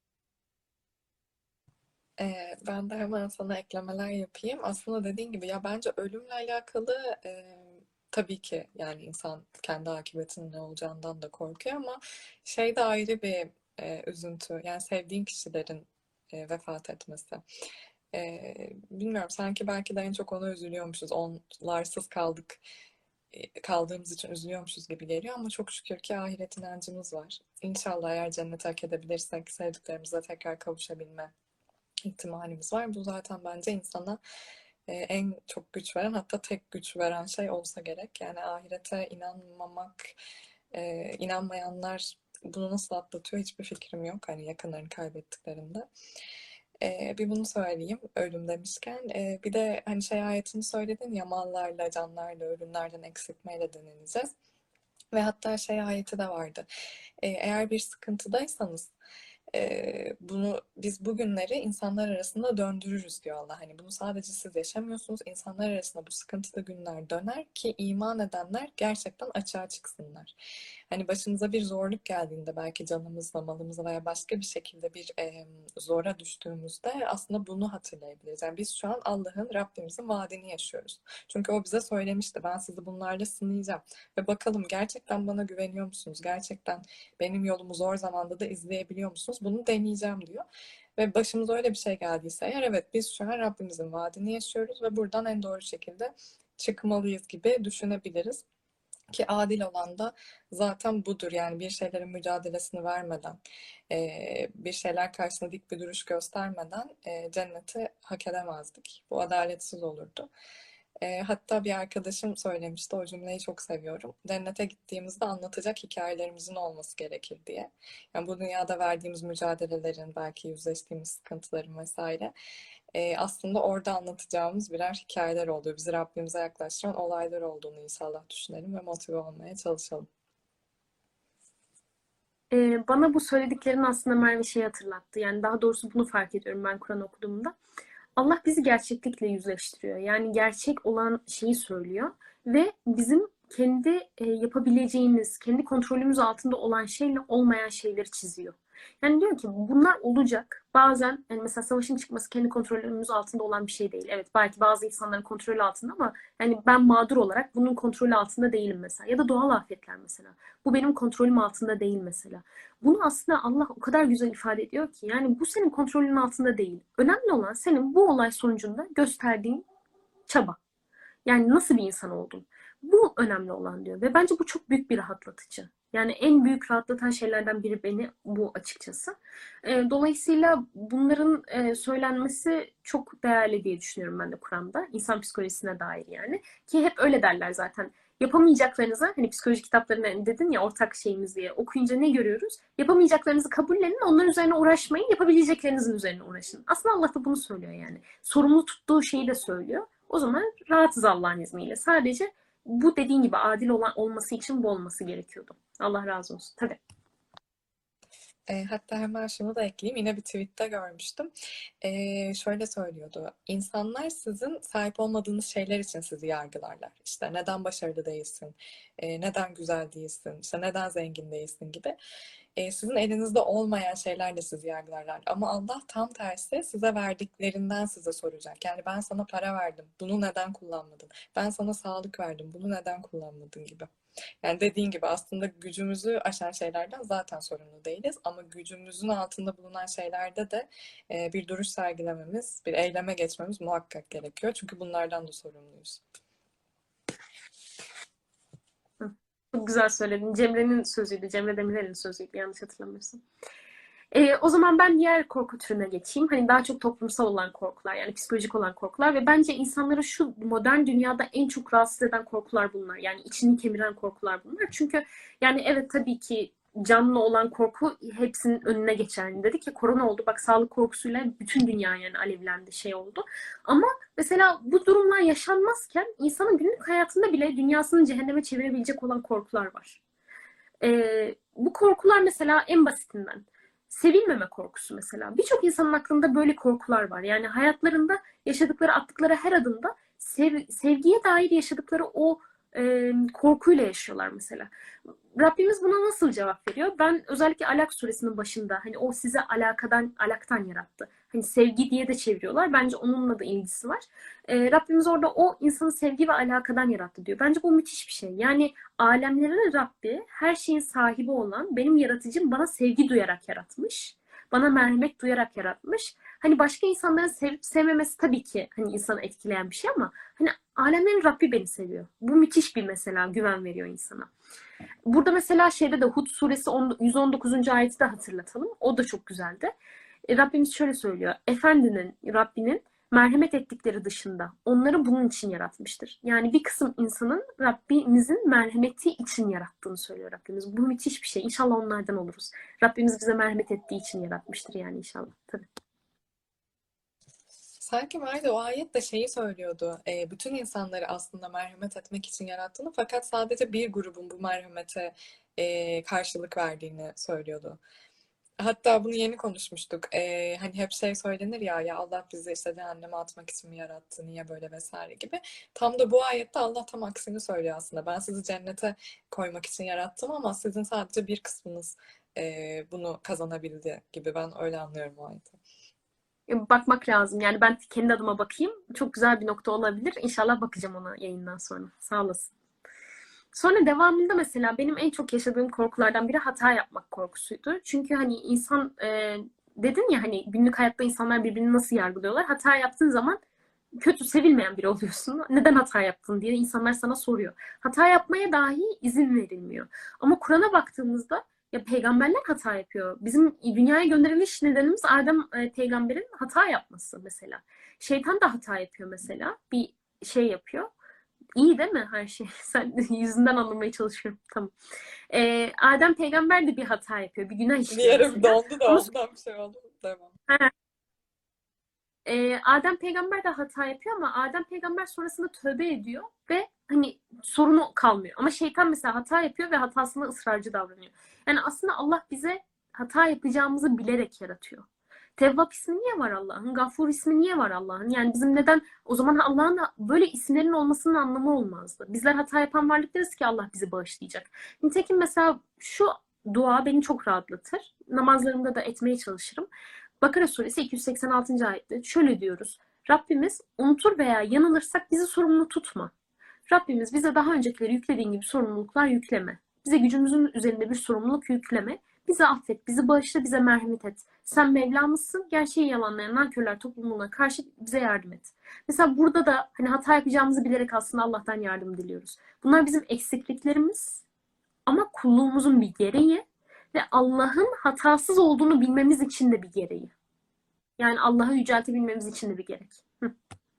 Ben de hemen sana eklemeler yapayım. Aslında dediğin gibi ya bence ölümle alakalı tabii ki yani insan kendi akıbetinin ne olacağından da korkuyor ama şey de ayrı bir üzüntü. Yani sevdiğin kişilerin vefat etmesi. Bilmiyorum sanki belki de en çok ona üzülüyormuşuz. Onlarsız kaldığımız için üzülüyormuşuz gibi geliyor ama çok şükür ki ahiret inancımız var. İnşallah eğer cenneti hak edebilirsek sevdiklerimize tekrar kavuşabilme ihtimalimiz var. Bu zaten bence insana en çok güç veren hatta tek güç veren şey olsa gerek. Yani ahirete inanmamak, inanmayanlar bunu nasıl atlatıyor hiçbir fikrim yok. Hani yakınlarını kaybettiklerinde. Bir bunu söyleyeyim ölüm demişken. Bir de hani şey ayetini söyledin ya, mallarla, canlarla, ölümlerden eksiltmeyle deneneceğiz. Ve hatta şey ayeti de vardı. Eğer bir sıkıntıdaysanız bunu biz bugünleri insanlar arasında döndürürüz diyor Allah. Hani bunu sadece siz yaşamıyorsunuz. İnsanlar arasında bu sıkıntılı günler döner ki iman edenler gerçekten açığa çıksınlar. Hani başımıza bir zorluk geldiğinde, belki canımızla, malımızla veya başka bir şekilde bir zora düştüğümüzde aslında bunu hatırlayabiliriz. Yani biz şu an Allah'ın, Rabbimizin vaadini yaşıyoruz. Çünkü o bize söylemişti, ben sizi bunlarla sınayacağım. Ve bakalım gerçekten bana güveniyor musunuz? Gerçekten benim yolumu zor zamanda da izleyebiliyor musunuz? Bunu deneyeceğim diyor. Ve başımıza öyle bir şey geldiyse eğer, evet biz şu an Rabbimizin vaadini yaşıyoruz ve buradan en doğru şekilde çıkmalıyız gibi düşünebiliriz. Ki adil olan da zaten budur. Yani bir şeylerin mücadelesini vermeden, bir şeyler karşısında dik bir duruş göstermeden cenneti hak edemezdik. Bu adaletsiz olurdu. Hatta bir arkadaşım söylemişti, o cümleyi çok seviyorum. Cennete gittiğimizde anlatacak hikayelerimizin olması gerekir diye. Yani bu dünyada verdiğimiz mücadelelerin, belki yüzleştiğimiz sıkıntıların vesaire aslında orada anlatacağımız birer hikayeler olduğu, bizi Rabbimize yaklaştıran olaylar olduğunu inşallah düşünelim ve motive olmaya çalışalım. Bana bu söylediklerin aslında Merve şeyi hatırlattı. Yani daha doğrusu bunu fark ediyorum ben Kur'an okuduğumda. Allah bizi gerçeklikle yüzleştiriyor. Yani gerçek olan şeyi söylüyor ve bizim kendi yapabileceğimiz, kendi kontrolümüz altında olan şeyle olmayan şeyleri çiziyor. Yani diyor ki bunlar olacak. Bazen yani mesela savaşın çıkması kendi kontrolümüz altında olan bir şey değil. Evet belki bazı insanların kontrolü altında ama yani ben mağdur olarak bunun kontrolü altında değilim mesela. Ya da doğal afetler mesela. Bu benim kontrolüm altında değil mesela. Bunu aslında Allah o kadar güzel ifade ediyor ki yani bu senin kontrolünün altında değil. Önemli olan senin bu olay sonucunda gösterdiğin çaba. Yani nasıl bir insan oldun? Bu önemli olan diyor. Ve bence bu çok büyük bir rahatlatıcı. Yani en büyük rahatlatan şeylerden biri beni bu açıkçası. Dolayısıyla bunların söylenmesi çok değerli diye düşünüyorum ben de Kur'an'da. İnsan psikolojisine dair yani. Ki hep öyle derler zaten. Yapamayacaklarınıza, hani psikoloji kitaplarında dedin ya ortak şeyimiz diye okuyunca ne görüyoruz? Yapamayacaklarınızı kabullenin, onların üzerine uğraşmayın, yapabileceklerinizin üzerine uğraşın. Aslında Allah da bunu söylüyor yani. Sorumlu tuttuğu şeyi de söylüyor. O zaman rahatız Allah'ın izniyle. Sadece bu dediğin gibi adil olan olması için bu olması gerekiyordu. Allah razı olsun. Tabii. Hatta hemen şunu da ekleyeyim. Yine bir tweette görmüştüm. Şöyle söylüyordu. İnsanlar sizin sahip olmadığınız şeyler için sizi yargılarlar. İşte neden başarılı değilsin, neden güzel değilsin, işte neden zengin değilsin gibi. Sizin elinizde olmayan şeylerle sizi yargılarlar. Ama Allah tam tersi, size verdiklerinden size soracak. Yani ben sana para verdim, bunu neden kullanmadın? Ben sana sağlık verdim, bunu neden kullanmadın gibi. Yani dediğin gibi aslında gücümüzü aşan şeylerden zaten sorumlu değiliz. Ama gücümüzün altında bulunan şeylerde de bir duruş sergilememiz, bir eyleme geçmemiz muhakkak gerekiyor. Çünkü bunlardan da sorumluyuz. Çok güzel söyledin. Cemre'nin sözüydü. Cemre Demirel'in sözüydü yanlış hatırlamıyorsam. O zaman ben diğer korku türüne geçeyim. Hani daha çok toplumsal olan korkular yani psikolojik olan korkular ve bence insanları şu modern dünyada en çok rahatsız eden korkular bunlar. Yani içini kemiren korkular bunlar. Çünkü yani evet tabii ki canlı olan korku hepsinin önüne geçer. Yani dedik ya korona oldu. Bak sağlık korkusuyla bütün dünya yani alevlendi şey oldu. Ama mesela bu durumlar yaşanmazken insanın günlük hayatında bile dünyasını cehenneme çevirebilecek olan korkular var. Bu korkular mesela en basitinden sevilmeme korkusu mesela. Birçok insanın aklında böyle korkular var. Yani hayatlarında yaşadıkları, attıkları her adımda sevgiye dair yaşadıkları o korkuyla yaşıyorlar mesela. Rabbimiz buna nasıl cevap veriyor? Ben özellikle Alak suresinin başında hani o size alaktan yarattı. Hani sevgi diye de çeviriyorlar. Bence onunla da ilgisi var. Rabbimiz orada o insanı sevgi ve alakadan yarattı diyor. Bence bu müthiş bir şey. Yani alemlerin Rabbi, her şeyin sahibi olan benim yaratıcım bana sevgi duyarak yaratmış. Bana merhamet duyarak yaratmış. Hani başka insanların sevip sevmemesi tabii ki hani insanı etkileyen bir şey ama hani alemlerin Rabbi beni seviyor. Bu müthiş bir mesela güven veriyor insana. Burada mesela şeyde de Hud suresi 119. ayeti de hatırlatalım. O da çok güzeldi. Rabbimiz şöyle söylüyor. Rabbinin merhamet ettikleri dışında onları bunun için yaratmıştır. Yani bir kısım insanın Rabbimizin merhameti için yarattığını söylüyor Rabbimiz. Bu müthiş bir şey. İnşallah onlardan oluruz. Rabbimiz bize merhamet ettiği için yaratmıştır yani inşallah. Tabii. Sanki vardı o ayet de şeyi söylüyordu. Bütün insanları aslında merhamet etmek için yarattığını fakat sadece bir grubun bu merhamete karşılık verdiğini söylüyordu. Hatta bunu yeni konuşmuştuk. Hani hep şey söylenir ya, ya Allah bizi işte cehenneme atmak için mi yarattı, niye böyle vesaire gibi. Tam da bu ayette Allah tam aksini söylüyor aslında. Ben sizi cennete koymak için yarattım ama sizin sadece bir kısmınız bunu kazanabildi gibi. Ben öyle anlıyorum o ayeti. Bakmak lazım. Yani ben kendi adıma bakayım. Çok güzel bir nokta olabilir. İnşallah bakacağım ona yayından sonra. Sağ olasın. Sonra devamında mesela benim en çok yaşadığım korkulardan biri hata yapmak korkusuydu. Çünkü hani insan dedin ya hani günlük hayatta insanlar birbirini nasıl yargılıyorlar? Hata yaptığın zaman kötü, sevilmeyen biri oluyorsun. Neden hata yaptın diye insanlar sana soruyor. Hata yapmaya dahi izin verilmiyor. Ama Kur'an'a baktığımızda ya peygamberler hata yapıyor. Bizim dünyaya gönderiliş nedenimiz Adem peygamberin hata yapması mesela. Şeytan da hata yapıyor mesela. Bir şey yapıyor. İyi değil mi her şey? Sen yüzünden anlamaya çalışıyorum. Tamam. Adem peygamber de bir hata yapıyor. Bir günah Bir işliyor yere mesela. dondu da Ama ondan bir şey oldu. Devam. Adem peygamber de hata yapıyor ama Adem peygamber sonrasında tövbe ediyor ve hani sorunu kalmıyor. Ama şeytan mesela hata yapıyor ve hatasında ısrarcı davranıyor. Yani aslında Allah bize hata yapacağımızı bilerek yaratıyor. Tevvap ismi niye var Allah'ın? Gafur ismi niye var Allah'ın? Yani bizim neden o zaman Allah'ın böyle isimlerin olmasının anlamı olmazdı. Bizler hata yapan varlıklarız ki Allah bizi bağışlayacak. Nitekim mesela şu dua beni çok rahatlatır. Namazlarımda da etmeye çalışırım. Bakara suresi 286. ayette şöyle diyoruz. Rabbimiz unutur veya yanılırsak bizi sorumlu tutma. Rabbimiz bize daha öncekileri yüklediğin gibi sorumluluklar yükleme. Bize gücümüzün üzerinde bir sorumluluk yükleme. Bizi affet, bizi bağışla, bize merhamet et. Sen Mevlamızsın, gerçeği yalanlayan nankörler topluluğuna karşı bize yardım et. Mesela burada da hani hata yapacağımızı bilerek aslında Allah'tan yardım diliyoruz. Bunlar bizim eksikliklerimiz ama kulluğumuzun bir gereği ve Allah'ın hatasız olduğunu bilmemiz için de bir gereği. Yani Allah'ı yüceltebilmemiz için de bir gerek. Hı.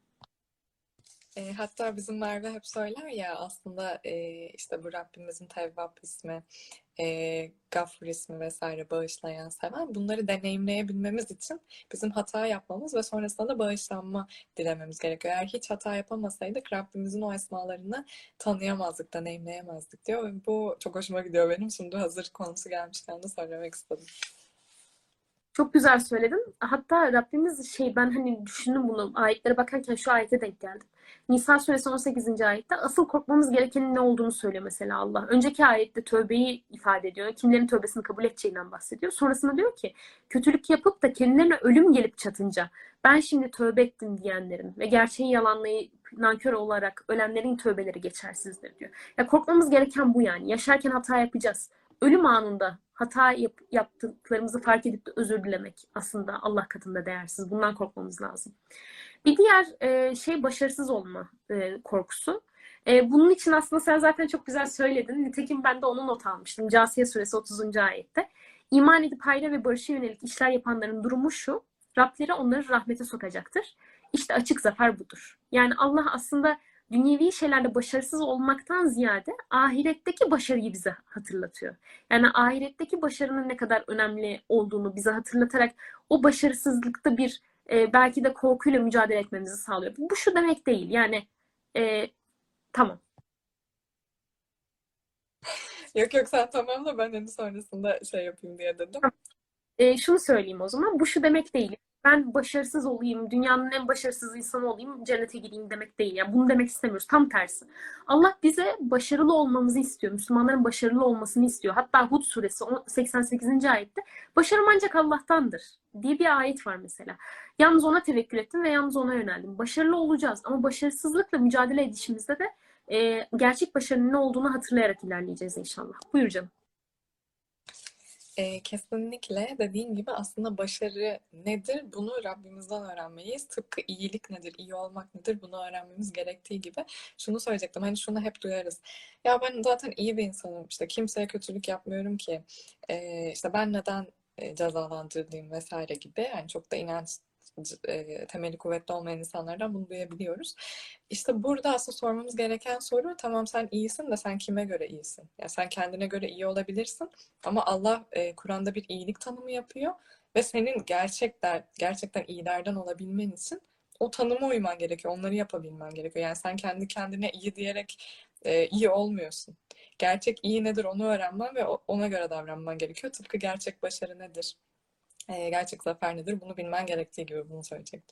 Hatta bizim Merve hep söyler ya aslında işte bu Rabbimizin Tevvap ismi, Gafur ismi vesaire bağışlayan, seven bunları deneyimleyebilmemiz için bizim hata yapmamız ve sonrasında da bağışlanma dilememiz gerekiyor. Eğer hiç hata yapamasaydık Rabbimizin o esmalarını tanıyamazdık, deneyimleyemezdik diyor. Ve bu çok hoşuma gidiyor benim. Şimdi hazır konusu gelmişken de söylemek istedim. Çok güzel söyledin. Hatta Rabbimiz ben hani düşündüm bunu ayetlere bakarken şu ayete denk geldim. Nisa suresi 18. ayette asıl korkmamız gerekenin ne olduğunu söylüyor mesela Allah. Önceki ayette tövbeyi ifade ediyor. Kimlerin tövbesini kabul edeceğinden bahsediyor. Sonrasında diyor ki kötülük yapıp da kendilerine ölüm gelip çatınca ben şimdi tövbe ettim diyenlerin ve gerçeği yalanlayıp nankör olarak ölenlerin tövbeleri geçersizdir diyor. Ya korkmamız gereken bu yani. Yaşarken hata yapacağız. Ölüm anında hata yaptıklarımızı fark edip de özür dilemek aslında Allah katında değersiz. Bundan korkmamız lazım. Bir diğer şey başarısız olma korkusu. Bunun için aslında sen zaten çok güzel söyledin. Nitekim ben de onu not almıştım. Câsiye suresi 30. ayette. İman edip hayra ve barışa yönelik işler yapanların durumu şu. Rableri onları rahmete sokacaktır. İşte açık zafer budur. Yani Allah aslında dünyevi şeylerde başarısız olmaktan ziyade ahiretteki başarıyı bize hatırlatıyor. Yani ahiretteki başarının ne kadar önemli olduğunu bize hatırlatarak o başarısızlıkta bir belki de korkuyla mücadele etmemizi sağlıyor. Bu şu demek değil. Yani tamam. Yok yok sen tamamla, ben hani sonrasında şey yapayım diye dedim. Şunu söyleyeyim o zaman. Bu şu demek değil. Ben başarısız olayım, dünyanın en başarısız insanı olayım, cennete gireyim demek değil. Yani bunu demek istemiyoruz. Tam tersi. Allah bize başarılı olmamızı istiyor. Müslümanların başarılı olmasını istiyor. Hatta Hud suresi 88. ayette başarım ancak Allah'tandır diye bir ayet var mesela. Yalnız ona tevekkül ettim ve yalnız ona yöneldim. Başarılı olacağız ama başarısızlıkla mücadele edişimizde de gerçek başarının ne olduğunu hatırlayarak ilerleyeceğiz inşallah. Buyur canım. Kesinlikle dediğin gibi aslında başarı nedir bunu Rabbimizden öğrenmeliyiz. Tıpkı iyilik nedir, iyi olmak nedir bunu öğrenmemiz gerektiği gibi. Şunu söyleyecektim, hani şunu hep duyarız. Ya ben zaten iyi bir insanım, işte kimseye kötülük yapmıyorum ki. İşte ben neden cezalandırılayım vesaire gibi. Yani çok da inanç temeli kuvvetli olmayan insanlardan bunu duyabiliyoruz. İşte burada aslında sormamız gereken soru, tamam sen iyisin de sen kime göre iyisin? Yani sen kendine göre iyi olabilirsin ama Allah Kur'an'da bir iyilik tanımı yapıyor ve senin gerçekten iyilerden olabilmen için o tanıma uyman gerekiyor. Onları yapabilmen gerekiyor. Yani sen kendi kendine iyi diyerek iyi olmuyorsun. Gerçek iyi nedir onu öğrenmen ve ona göre davranman gerekiyor. Tıpkı gerçek başarı nedir? Gerçek zafer nedir? Bunu bilmen gerektiği gibi bunu söyleyecektim.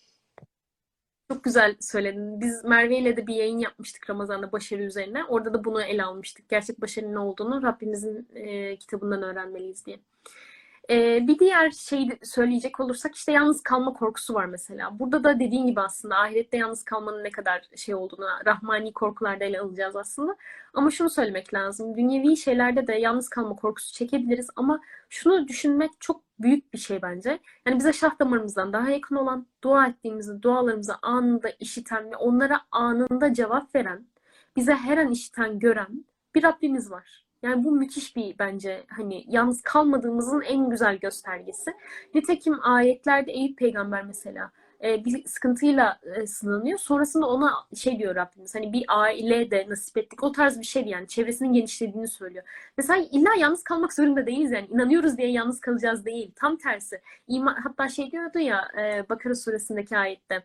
Çok güzel söyledin. Biz Merve ile de bir yayın yapmıştık Ramazan'da başarı üzerine. Orada da bunu ele almıştık. Gerçek başarının ne olduğunu Rabbimizin kitabından öğrenmeliyiz diye. Bir diğer şey söyleyecek olursak işte yalnız kalma korkusu var mesela. Burada da dediğin gibi aslında ahirette yalnız kalmanın ne kadar şey olduğunu rahmani korkularda ele alacağız aslında. Ama şunu söylemek lazım. Dünyevi şeylerde de yalnız kalma korkusu çekebiliriz ama şunu düşünmek çok büyük bir şey bence. Yani bize şah damarımızdan daha yakın olan, dua ettiğimizde dualarımızı anında işiten ve onlara anında cevap veren, bize her an işiten, gören bir Rabbimiz var. Yani bu müthiş bir bence hani yalnız kalmadığımızın en güzel göstergesi. Nitekim ayetlerde Eyüp peygamber mesela bir sıkıntıyla sınanıyor. Sonrasında ona şey diyor Rabbimiz hani bir aile de nasip ettik. O tarz bir şey yani çevresinin genişlediğini söylüyor. Mesela illa yalnız kalmak zorunda değiliz yani. İnanıyoruz diye yalnız kalacağız değil. Tam tersi. Hatta şey diyordu ya Bakara suresindeki ayette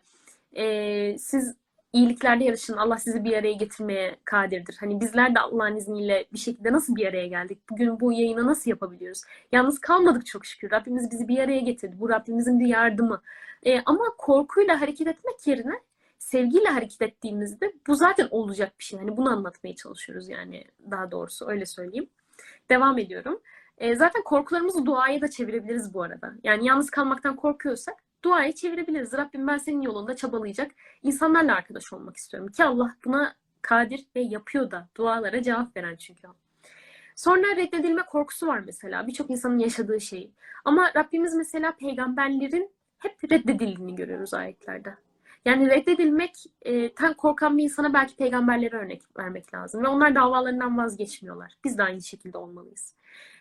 siz iyiliklerde yarışın. Allah sizi bir araya getirmeye kadirdir. Hani bizler de Allah'ın izniyle bir şekilde nasıl bir araya geldik? Bugün bu yayını nasıl yapabiliyoruz? Yalnız kalmadık çok şükür. Rabbimiz bizi bir araya getirdi. Bu Rabbimizin bir yardımı. Ama korkuyla hareket etmek yerine sevgiyle hareket ettiğimizde bu zaten olacak bir şey. Hani bunu anlatmaya çalışıyoruz yani daha doğrusu öyle söyleyeyim. Devam ediyorum. Zaten korkularımızı duaya da çevirebiliriz bu arada. Yani yalnız kalmaktan korkuyorsak duaya çevirebiliriz. Rabbim ben senin yolunda çabalayacak insanlarla arkadaş olmak istiyorum. Ki Allah buna kadir ve yapıyor da. Dualara cevap veren çünkü. Sonra reddedilme korkusu var mesela. Birçok insanın yaşadığı şey. Ama Rabbimiz mesela peygamberlerin hep reddedildiğini görüyoruz ayetlerde. Yani reddedilmekten korkan bir insana belki peygamberlere örnek vermek lazım. Ve onlar davalarından vazgeçmiyorlar. Biz de aynı şekilde olmalıyız.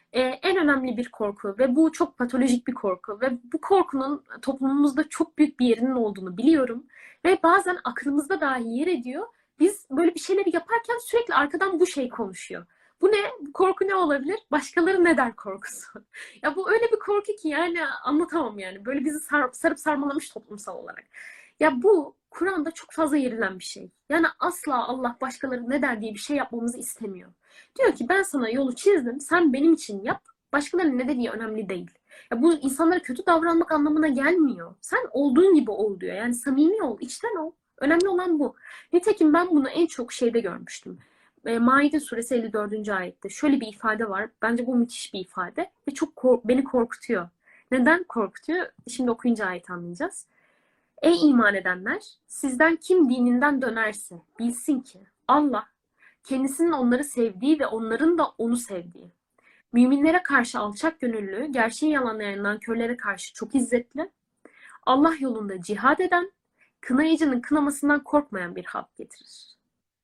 En önemli bir korku ve bu çok patolojik bir korku ve bu korkunun toplumumuzda çok büyük bir yerinin olduğunu biliyorum. Ve bazen aklımızda dahi yer ediyor. Biz böyle bir şeyleri yaparken sürekli arkadan bu şey konuşuyor. Bu ne? Bu korku ne olabilir? Başkaları ne der korkusu. Ya bu öyle bir korku ki yani anlatamam yani. Böyle bizi sarıp sarmalamış toplumsal olarak. Ya bu Kur'an'da çok fazla yerilen bir şey. Yani asla Allah başkaları ne der diye bir şey yapmamızı istemiyor. Diyor ki ben sana yolu çizdim. Sen benim için yap. Başkalarının ne dediği önemli değil. Ya bu insanlara kötü davranmak anlamına gelmiyor. Sen olduğun gibi ol diyor. Yani samimi ol, içten ol. Önemli olan bu. Nitekim ben bunu en çok şeyde görmüştüm. Maide suresi 54. ayette şöyle bir ifade var. Bence bu müthiş bir ifade ve çok beni korkutuyor. Neden korkutuyor? Şimdi okuyunca ayet anlayacağız. Ey iman edenler, sizden kim dininden dönerse bilsin ki Allah kendisinin onları sevdiği ve onların da onu sevdiği. Müminlere karşı alçak gönüllü, gerçeği yalanlayan nankörlere karşı çok izzetli, Allah yolunda cihad eden, kınayıcının kınamasından korkmayan bir halk getirir.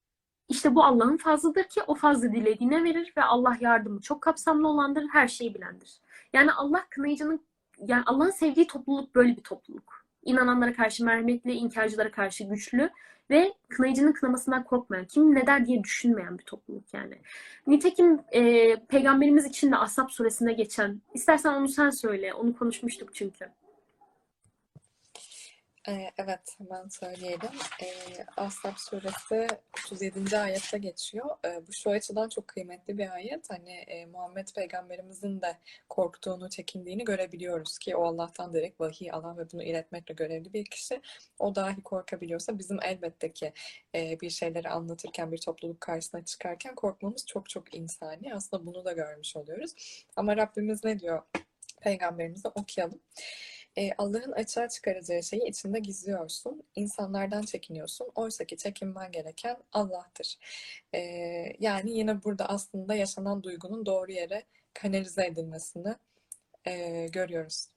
İşte bu Allah'ın fazlıdır ki o fazlı dilediğine verir ve Allah yardımı çok kapsamlı olandır, her şeyi bilendir. Yani yani Allah'ın sevdiği topluluk böyle bir topluluk. İnananlara karşı merhametli, inkarcılara karşı güçlü ve kınayıcının kınamasından korkmayan, kim ne der diye düşünmeyen bir topluluk yani. Nitekim Peygamberimiz için de Ashab suresinde geçen, istersen onu sen söyle, onu konuşmuştuk çünkü. Evet, hemen söyleyelim. Ahzab suresi 37. ayette geçiyor. Bu şu açıdan çok kıymetli bir ayet. Hani Muhammed peygamberimizin de korktuğunu, çekindiğini görebiliyoruz ki o Allah'tan direkt vahiy alan ve bunu iletmekle görevli bir kişi. O dahi korkabiliyorsa bizim elbette ki bir şeyleri anlatırken, bir topluluk karşısına çıkarken korkmamız çok çok insani. Aslında bunu da görmüş oluyoruz. Ama Rabbimiz ne diyor? Peygamberimize okuyalım. Allah'ın açığa çıkaracağı şeyi içinde gizliyorsun. İnsanlardan çekiniyorsun. Oysa ki çekinmen gereken Allah'tır. Yani yine burada aslında yaşanan duygunun doğru yere kanalize edilmesini görüyoruz.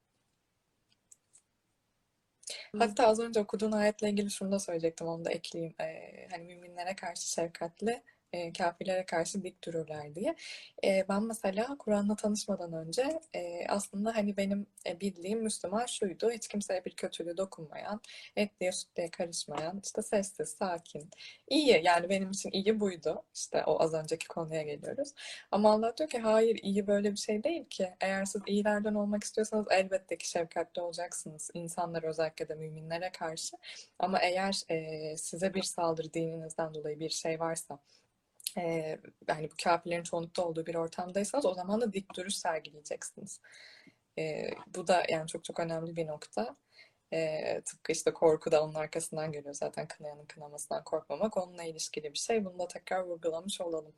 Hatta az önce okuduğun ayetle ilgili şunu da söyleyecektim, onu da ekleyeyim. Hani müminlere karşı şefkatli, kafirlere karşı dik dururlar diye. Ben mesela Kur'an'la tanışmadan önce aslında hani benim bildiğim Müslüman şuydu. Hiç kimseye bir kötülüğü dokunmayan, etliye sütlüye karışmayan, işte sessiz, sakin, iyi. Yani benim için iyi buydu. İşte o az önceki konuya geliyoruz. Ama Allah diyor ki hayır, iyi böyle bir şey değil ki. Eğer siz iyilerden olmak istiyorsanız elbette ki şefkatli olacaksınız. İnsanlar, özellikle de müminlere karşı. Ama eğer size bir saldırı, dininizden dolayı bir şey varsa, yani bu kafirlerin çoğunlukta olduğu bir ortamdaysanız, o zaman da dik duruş sergileyeceksiniz. Bu da yani çok çok önemli bir nokta. Tıpkı işte korku da onun arkasından geliyor zaten, kınayanın kınamasından korkmamak onunla ilişkili bir şey. Bunu da tekrar vurgulamış olalım.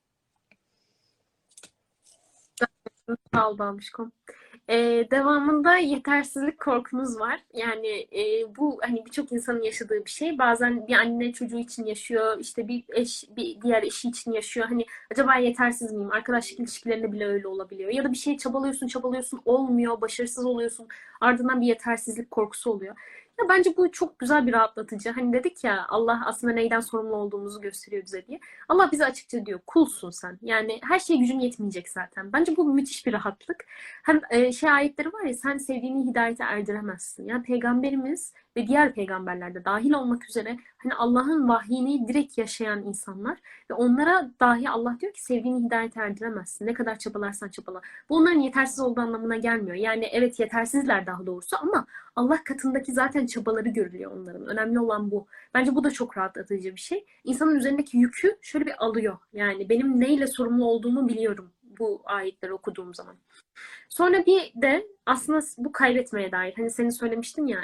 Sağ ol Babişkom. Devamında yetersizlik korkumuz var. Yani bu hani birçok insanın yaşadığı bir şey. Bazen bir anne çocuğu için yaşıyor, işte bir eş bir diğer eşi için yaşıyor. Hani acaba yetersiz miyim? Arkadaşlık ilişkilerinde bile öyle olabiliyor. Ya da bir şey çabalıyorsun, çabalıyorsun, olmuyor, başarısız oluyorsun. Ardından bir yetersizlik korkusu oluyor. Ya bence bu çok güzel bir rahatlatıcı. Hani dedik ya, Allah aslında neyden sorumlu olduğumuzu gösteriyor bize diye. Allah bize açıkça diyor, kulsun sen. Yani her şeye gücün yetmeyecek zaten. Bence bu müthiş bir rahatlık. Hem şey ayetleri var ya, sen sevdiğini hidayete erdiremezsin. Yani peygamberimiz ve diğer peygamberler de dahil olmak üzere hani Allah'ın vahyini direkt yaşayan insanlar ve onlara dahi Allah diyor ki sevdiğini hidayete erdiremezsin. Ne kadar çabalarsan çabala. Bu onların yetersiz olduğu anlamına gelmiyor. Yani evet, yetersizler daha doğrusu, ama Allah katındaki zaten çabaları görülüyor onların. Önemli olan bu. Bence bu da çok rahatlatıcı bir şey. İnsanın üzerindeki yükü şöyle bir alıyor. Yani benim neyle sorumlu olduğumu biliyorum bu ayetleri okuduğum zaman. Sonra bir de aslında bu kaybetmeye dair. Hani senin söylemiştin ya,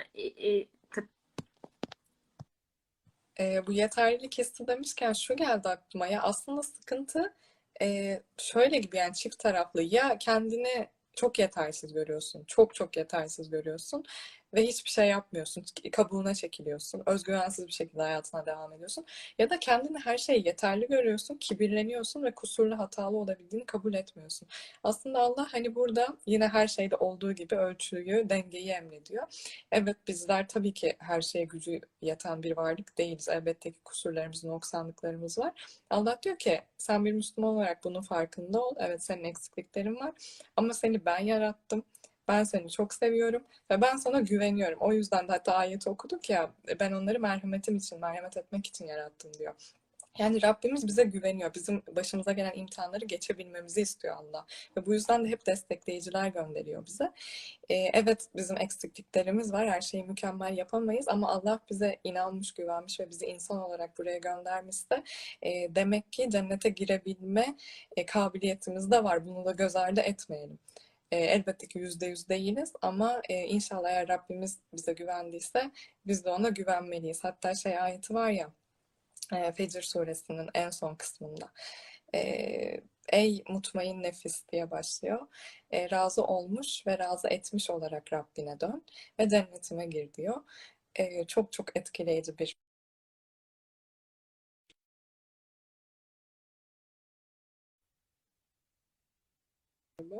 Bu yeterlilik hissi demişken şu geldi aklıma, ya aslında sıkıntı şöyle gibi, yani çift taraflı. Ya kendini çok yetersiz görüyorsun, çok çok yetersiz görüyorsun ve hiçbir şey yapmıyorsun, kabuğuna çekiliyorsun, özgüvensiz bir şekilde hayatına devam ediyorsun. Ya da kendini her şeyi yeterli görüyorsun, kibirleniyorsun ve kusurlu, hatalı olabildiğini kabul etmiyorsun. Aslında Allah hani burada yine her şeyde olduğu gibi ölçüyü, dengeyi emrediyor. Evet, bizler tabii ki her şeye gücü yeten bir varlık değiliz. Elbette ki kusurlarımız, noksanlıklarımız var. Allah diyor ki sen bir Müslüman olarak bunun farkında ol. Evet, senin eksikliklerin var ama seni ben yarattım. Ben seni çok seviyorum ve ben sana güveniyorum. O yüzden de hatta ayeti okuduk ya, ben onları merhametim için, merhamet etmek için yarattım diyor. Yani Rabbimiz bize güveniyor. Bizim başımıza gelen imtihanları geçebilmemizi istiyor Allah. Ve bu yüzden de hep destekleyiciler gönderiyor bize. Evet, bizim eksikliklerimiz var. Her şeyi mükemmel yapamayız ama Allah bize inanmış, güvenmiş ve bizi insan olarak buraya göndermişse demek ki cennete girebilme kabiliyetimiz de var. Bunu da göz ardı etmeyelim. Elbette ki %100 değiliz ama inşallah eğer Rabbimiz bize güvendiyse biz de ona güvenmeliyiz. Hatta şey ayeti var ya, Fecr suresinin en son kısmında. Ey mutmain nefis diye başlıyor. Razı olmuş ve razı etmiş olarak Rabbine dön ve cennetime gir diyor. Çok çok etkileyici bir bu.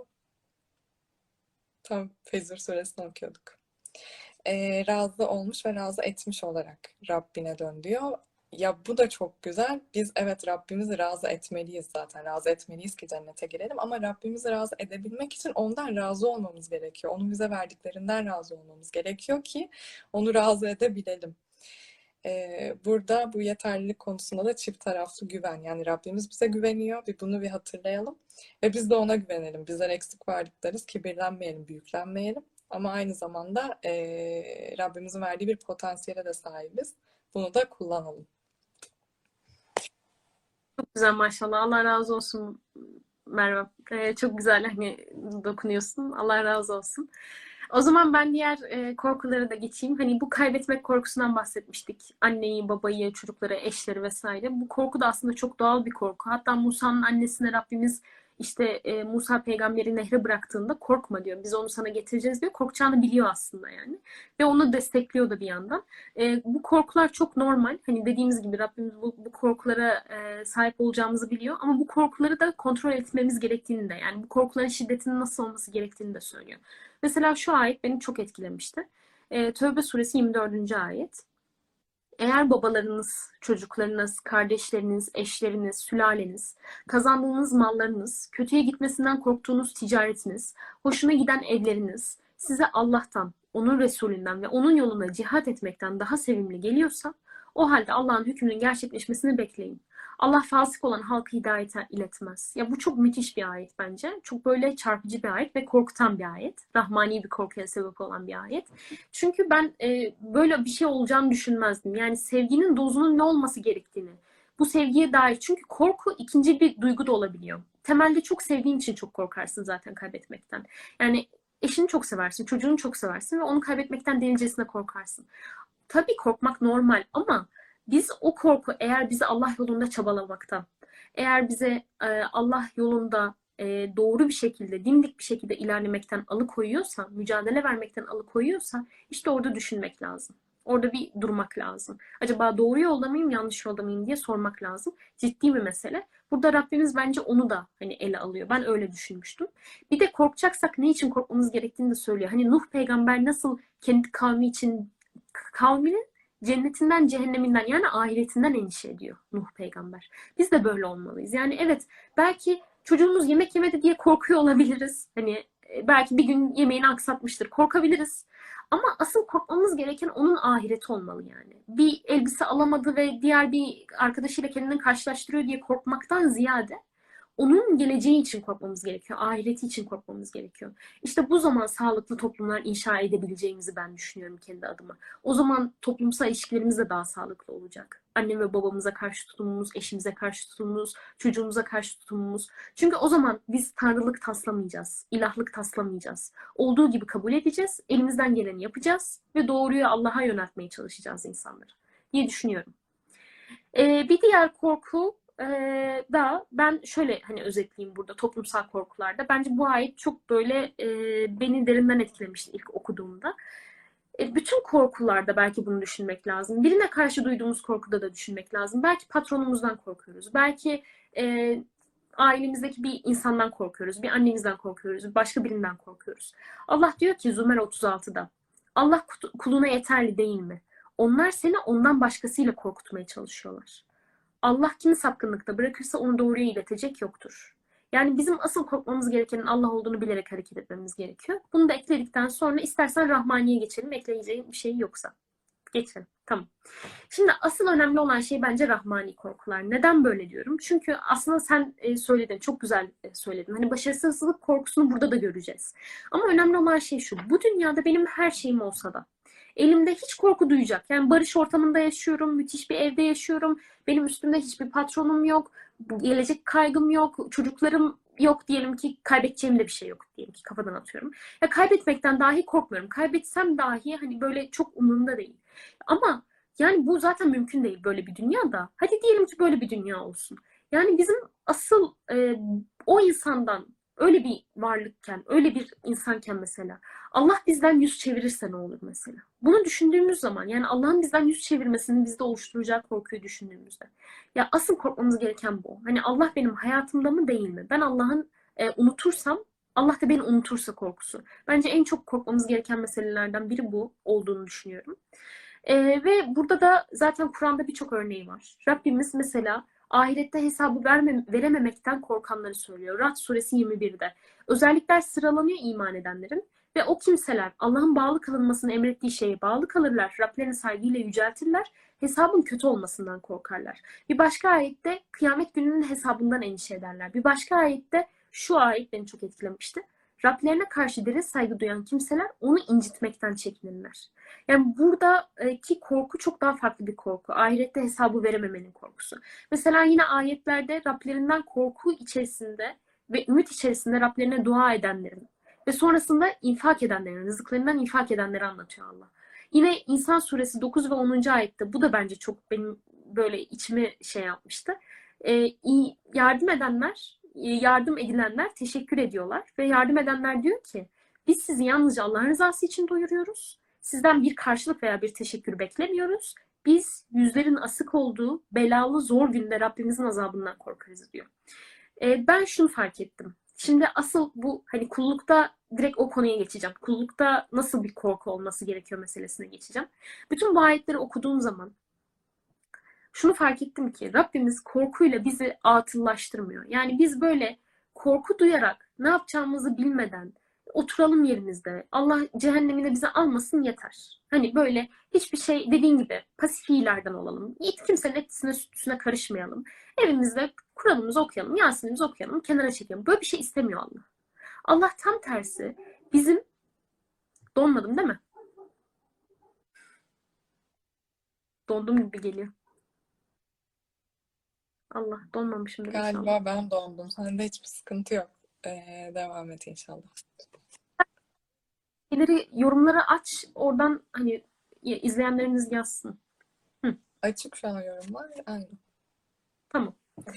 Tam Fecr suresini okuyorduk. Razı olmuş ve razı etmiş olarak Rabbine dön diyor. Ya bu da çok güzel. Biz evet Rabbimizi razı etmeliyiz zaten. Razı etmeliyiz ki cennete girelim. Ama Rabbimizi razı edebilmek için ondan razı olmamız gerekiyor. Onun bize verdiklerinden razı olmamız gerekiyor ki onu razı edebilelim. Burada bu yeterlilik konusunda da çift taraflı güven. Yani Rabbimiz bize güveniyor. Bunu bir hatırlayalım. Ve biz de ona güvenelim. Bizler eksik varlıklarız. Kibirlenmeyelim, büyüklenmeyelim. Ama aynı zamanda Rabbimizin verdiği bir potansiyele de sahibiz. Bunu da kullanalım. çok güzel maşallah. Allah razı olsun Merve. Çok güzel hani dokunuyorsun. Allah razı olsun. O zaman ben diğer korkulara da geçeyim. Hani bu kaybetmek korkusundan bahsetmiştik. Anneyi, babayı, çocukları, eşleri vesaire. Bu korku da aslında çok doğal bir korku. Hatta Musa'nın annesine Rabbimiz işte Musa peygamberi nehre bıraktığında korkma diyor. Biz onu sana getireceğiz diyor. Korkacağını biliyor aslında yani. Ve onu destekliyor da bir yandan. Bu korkular çok normal. Hani dediğimiz gibi Rabbimiz bu korkulara sahip olacağımızı biliyor. Ama bu korkuları da kontrol etmemiz gerektiğini de, yani bu korkuların şiddetinin nasıl olması gerektiğini de söylüyor. Mesela şu ayet beni çok etkilemişti. Tövbe suresi 24. ayet. Eğer babalarınız, çocuklarınız, kardeşleriniz, eşleriniz, sülaleniz, kazandığınız mallarınız, kötüye gitmesinden korktuğunuz ticaretiniz, hoşuna giden evleriniz size Allah'tan, onun Resulünden ve onun yoluna cihat etmekten daha sevimli geliyorsa, o halde Allah'ın hükmünün gerçekleşmesini bekleyin. Allah fasık olan halkı hidayete iletmez. Ya bu çok müthiş bir ayet bence. Çok böyle çarpıcı bir ayet ve korkutan bir ayet. Rahmani bir korkuya sebep olan bir ayet. Çünkü ben böyle bir şey olacağını düşünmezdim. Yani sevginin dozunun ne olması gerektiğini, bu sevgiye dair. Çünkü korku ikinci bir duygu da olabiliyor. Temelde çok sevdiğin için çok korkarsın zaten kaybetmekten. Yani eşini çok seversin, çocuğunu çok seversin ve onu kaybetmekten delicesine korkarsın. Tabii korkmak normal ama biz o korku eğer bizi Allah yolunda çabalamaktan, eğer bize Allah yolunda doğru bir şekilde, dimdik bir şekilde ilerlemekten alıkoyuyorsa, mücadele vermekten alıkoyuyorsa işte orada düşünmek lazım. Orada bir durmak lazım. Acaba doğru yolda mıyım, yanlış yolda mıyım diye sormak lazım. Ciddi bir mesele. Burada Rabbimiz bence onu da hani ele alıyor. Ben öyle düşünmüştüm. Bir de korkacaksak ne için korkmamız gerektiğini de söylüyor. Hani Nuh peygamber nasıl kendi kavmi için kavminin cennetinden, cehenneminden yani ahiretinden endişe ediyor Nuh peygamber. Biz de böyle olmalıyız. Yani evet belki çocuğumuz yemek yemedi diye korkuyor olabiliriz. Hani belki bir gün yemeğini aksatmıştır. Korkabiliriz. Ama asıl korkmamız gereken onun ahireti olmalı yani. Bir elbise alamadı ve diğer bir arkadaşıyla kendini karşılaştırıyor diye korkmaktan ziyade onun geleceği için korkmamız gerekiyor. Ahireti için korkmamız gerekiyor. İşte bu zaman sağlıklı toplumlar inşa edebileceğimizi ben düşünüyorum kendi adıma. O zaman toplumsal ilişkilerimiz de daha sağlıklı olacak. Anne ve babamıza karşı tutumumuz, eşimize karşı tutumumuz, çocuğumuza karşı tutumumuz. Çünkü o zaman biz tanrılık taslamayacağız, ilahlık taslamayacağız. Olduğu gibi kabul edeceğiz, elimizden geleni yapacağız ve doğruyu Allah'a yöneltmeye çalışacağız insanları diye düşünüyorum. Bir diğer korku da ben şöyle hani özetleyeyim burada toplumsal korkularda. Bence bu ayet çok böyle beni derinden etkilemişti ilk okuduğumda. Bütün korkularda belki bunu düşünmek lazım. Birine karşı duyduğumuz korkuda da düşünmek lazım. Belki patronumuzdan korkuyoruz. Belki ailemizdeki bir insandan korkuyoruz. Bir annemizden korkuyoruz. Başka birinden korkuyoruz. Allah diyor ki Zümer 36'da Allah kuluna yeterli değil mi? Onlar seni ondan başkasıyla korkutmaya çalışıyorlar. Allah kimi sapkınlıkta bırakırsa onu doğruya iletecek yoktur. Yani bizim asıl korkmamız gerekenin Allah olduğunu bilerek hareket etmemiz gerekiyor. Bunu da ekledikten sonra istersen Rahmani'ye geçelim. Ekleyeceğin bir şey yoksa. Geçelim. Tamam. Şimdi asıl önemli olan şey bence Rahmani korkular. Neden böyle diyorum? Çünkü aslında sen söyledin, çok güzel söyledin. Hani başarısızlık korkusunu burada da göreceğiz. Ama önemli olan şey şu. Bu dünyada benim her şeyim olsa da elimde hiç korku duyacak. Yani barış ortamında yaşıyorum, müthiş bir evde yaşıyorum. Benim üstümde hiçbir patronum yok, gelecek kaygım yok, çocuklarım yok diyelim ki kaybedeceğim de bir şey yok diyelim ki kafadan atıyorum. Ya kaybetmekten dahi korkmuyorum. Kaybetsem dahi hani böyle çok umurumda değil. Ama yani bu zaten mümkün değil böyle bir dünyada. Hadi diyelim ki böyle bir dünya olsun. Yani bizim asıl o insandan öyle bir varlıkken, öyle bir insanken mesela Allah bizden yüz çevirirse ne olur mesela? Bunu düşündüğümüz zaman yani Allah'ın bizden yüz çevirmesinin bizde oluşturacağı korkuyu düşündüğümüzde. Ya asıl korkmamız gereken bu. Hani Allah benim hayatımda mı değil mi? Ben Allah'ın unutursam Allah da beni unutursa korkusu. Bence en çok korkmamız gereken meselelerden biri bu olduğunu düşünüyorum. Ve burada da zaten Kur'an'da birçok örneği var. Rabbimiz mesela ahirette hesabı verememekten korkanları söylüyor. Ra'd suresi 21'de. Özellikler sıralanıyor iman edenlerin. Ve o kimseler Allah'ın bağlı kalınmasını emrettiği şeye bağlı kalırlar. Rablerini saygıyla yüceltirler. Hesabın kötü olmasından korkarlar. Bir başka ayette kıyamet gününün hesabından endişe ederler. Bir başka ayette şu ayet beni çok etkilemişti. Rablerine karşı derin saygı duyan kimseler onu incitmekten çekinirler. Yani buradaki korku çok daha farklı bir korku. Ahirette hesabı verememenin korkusu. Mesela yine ayetlerde Rablerinden korku içerisinde ve ümit içerisinde Rablerine dua edenlerin ve sonrasında infak edenlerin, rızıklarından infak edenleri anlatıyor Allah. Yine İnsan suresi 9 ve 10. ayette bu da bence çok benim böyle içimi şey yapmıştı. Yardım edenler, yardım edilenler teşekkür ediyorlar ve yardım edenler diyor ki biz sizi yalnızca Allah'ın rızası için doyuruyoruz. Sizden bir karşılık veya bir teşekkür beklemiyoruz. Biz yüzlerin asık olduğu belalı zor günde Rabbimizin azabından korkarız diyor. Ben şunu fark ettim. Şimdi asıl bu hani kullukta direkt o konuya geçeceğim. Kullukta nasıl bir korku olması gerekiyor meselesine geçeceğim. Bütün bu ayetleri okuduğum zaman şunu fark ettim ki Rabbimiz korkuyla bizi atıllaştırmıyor. Yani biz böyle korku duyarak ne yapacağımızı bilmeden oturalım yerimizde. Allah cehennemine bizi almasın yeter. Hani böyle hiçbir şey dediğin gibi pasif iyilerden olalım. Hiç kimsenin etisine sütüsüne karışmayalım. Evimizde Kur'an'ımızı okuyalım, Yasin'imizi okuyalım, kenara çekelim. Böyle bir şey istemiyor Allah. Allah tam tersi bizim donmadım değil mi? Dondum gibi geliyor. Allah donmamışımdır inşallah. Galiba ben dondum. Sende hiçbir sıkıntı yok. Devam et inşallah. Şeyleri yorumlara aç. Oradan hani izleyenlerimiz yazsın. Hı, Açık şu an yorumlar. Aynen. tamam.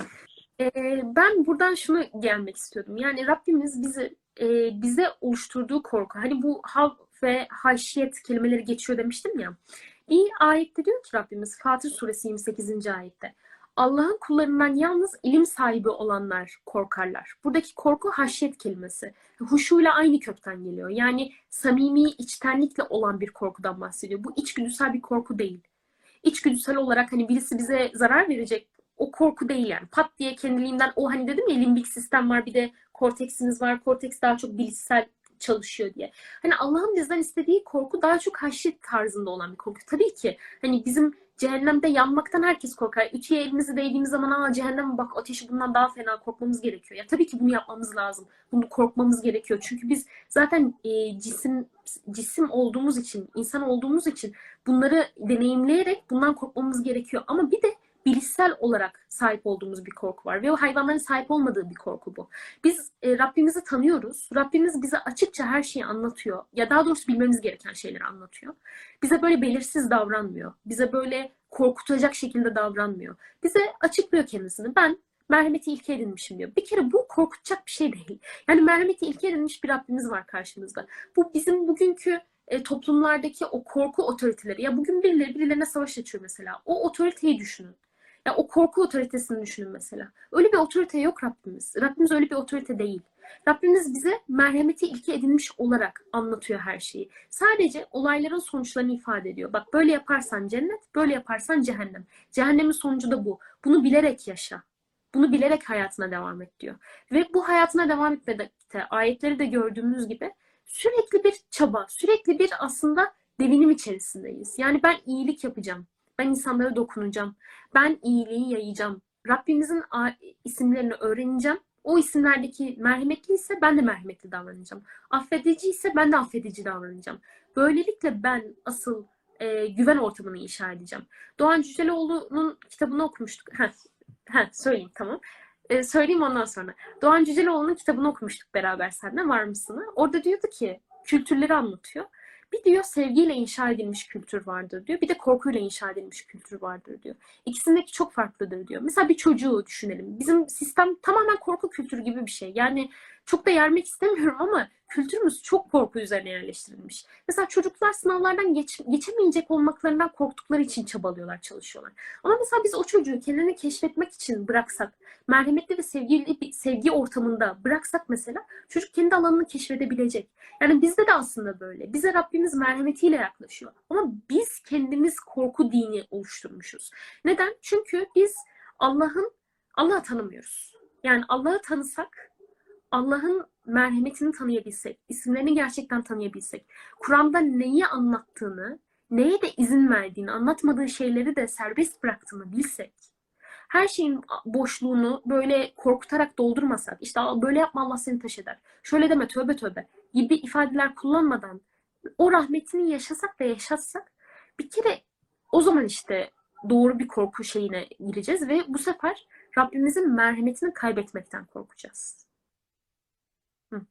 Ben buradan şunu gelmek istiyordum. Yani Rabbimiz bize oluşturduğu korku. Hani bu hav ve haşyet kelimeleri geçiyor demiştim ya. Bir ayette diyor ki Rabbimiz Fatır Suresi 28. ayette. Allah'ın kullarından yalnız ilim sahibi olanlar korkarlar. Buradaki korku haşyet kelimesi. Huşuyla aynı kökten geliyor. Yani samimi, içtenlikle olan bir korkudan bahsediyor. Bu içgüdüsel bir korku değil. İçgüdüsel olarak hani birisi bize zarar verecek o korku değil yani. Pat diye kendiliğimden o hani dedim ya limbik sistem var bir de korteksimiz var. Korteks daha çok bilişsel çalışıyor diye. Hani Allah'ın bizden istediği korku daha çok haşyet tarzında olan bir korku. Tabii ki hani bizim cehennemde yanmaktan herkes korkar. Ütüye elimizi değdiğimiz zaman aa cehennem bak ateşi bundan daha fena korkmamız gerekiyor. Ya tabii ki bunu yapmamız lazım. Bunu korkmamız gerekiyor. Çünkü biz zaten cisim olduğumuz için, insan olduğumuz için bunları deneyimleyerek bundan korkmamız gerekiyor. Ama bir de bilişsel olarak sahip olduğumuz bir korku var. Ve o hayvanların sahip olmadığı bir korku bu. Biz Rabbimizi tanıyoruz. Rabbimiz bize açıkça her şeyi anlatıyor. Ya daha doğrusu bilmemiz gereken şeyleri anlatıyor. Bize böyle belirsiz davranmıyor. Bize böyle korkutacak şekilde davranmıyor. Bize açıklıyor kendisini. Ben merhameti ilke edinmişim diyor. Bir kere bu korkutacak bir şey değil. Yani merhameti ilke edinmiş bir Rabbimiz var karşımızda. Bu bizim bugünkü toplumlardaki o korku otoriteleri. Ya bugün birileri birilerine savaş açıyor mesela. O otoriteyi düşünün. Ya o korku otoritesini düşünün mesela. Öyle bir otorite yok Rabbimiz. Rabbimiz öyle bir otorite değil. Rabbimiz bize merhameti ilke edinmiş olarak anlatıyor her şeyi. Sadece olayların sonuçlarını ifade ediyor. Bak böyle yaparsan cennet, böyle yaparsan cehennem. Cehennemin sonucu da bu. Bunu bilerek yaşa. Bunu bilerek hayatına devam et diyor. Ve bu hayatına devam etmekte ayetleri de gördüğümüz gibi sürekli bir çaba, sürekli bir aslında devinim içerisindeyiz. Yani ben iyilik yapacağım. Ben insanlara dokunacağım. Ben iyiliği yayacağım. Rabbimizin isimlerini öğreneceğim. O isimlerdeki merhametli ise ben de merhametli davranacağım. Affedici ise ben de affedici davranacağım. Böylelikle ben asıl güven ortamını inşa edeceğim. Doğan Cüceloğlu'nun kitabını okumuştuk. Söyleyeyim tamam. Söyleyeyim ondan sonra. Doğan Cüceloğlu'nun kitabını okumuştuk beraber seninle var mısın? Orada diyordu ki kültürleri anlatıyor. Bir diyor sevgiyle inşa edilmiş kültür vardır diyor. Bir de korkuyla inşa edilmiş kültür vardır diyor. İkisindeki çok farklıdır diyor. Mesela bir çocuğu düşünelim. Bizim sistem tamamen korku kültürü gibi bir şey. Yani çok da yermek istemiyorum ama kültürümüz çok korku üzerine yerleştirilmiş. Mesela çocuklar sınavlardan geçemeyecek olmaklarından korktukları için çabalıyorlar, çalışıyorlar. Ama mesela biz o çocuğu kendini keşfetmek için bıraksak, merhametli ve sevgili bir sevgi ortamında bıraksak mesela çocuk kendi alanını keşfedebilecek. Yani bizde de aslında böyle. Bize Rabbimiz merhametiyle yaklaşıyor. Ama biz kendimiz korku dini oluşturmuşuz. Neden? Çünkü biz Allah'ı tanımıyoruz. Yani Allah'ı tanısak, Allah'ın merhametini tanıyabilsek, isimlerini gerçekten tanıyabilsek, Kur'an'da neyi anlattığını, neye de izin verdiğini, anlatmadığı şeyleri de serbest bıraktığını bilsek, her şeyin boşluğunu böyle korkutarak doldurmasak, işte böyle yapma Allah seni taş eder, şöyle deme tövbe tövbe gibi ifadeler kullanmadan o rahmetini yaşasak ve yaşatsak bir kere o zaman işte doğru bir korku şeyine gireceğiz ve bu sefer Rabbimizin merhametini kaybetmekten korkacağız. Hı.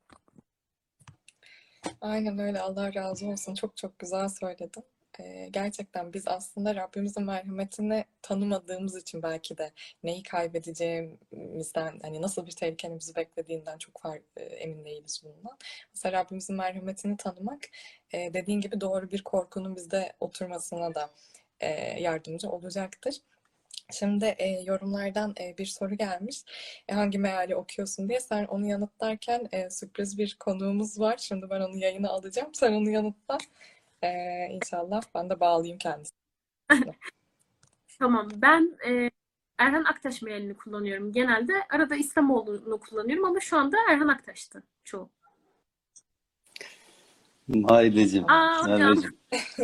Aynen öyle. Allah razı olsun. Çok çok güzel söyledin. Gerçekten biz aslında Rabbimizin merhametini tanımadığımız için belki de neyi kaybedeceğimizden, hani nasıl bir tehlikenin bizi beklediğinden çok emin değiliz bundan. Mesela Rabbimizin merhametini tanımak, dediğin gibi doğru bir korkunun bizde oturmasına da yardımcı olacaktır. Şimdi yorumlardan bir soru gelmiş. Hangi meali okuyorsun diye. Sen onu yanıtlarken sürpriz bir konuğumuz var. Şimdi ben onu yayına alacağım. Sen onu yanıtla. İnşallah ben de bağlayayım kendisine. Tamam. Ben Erhan Aktaş mailini kullanıyorum genelde. Arada İslamoğlu'nu kullanıyorum ama şu anda Erhan Aktaş'tı çoğu. Maideciğim, Aa hocam. Merveciğim,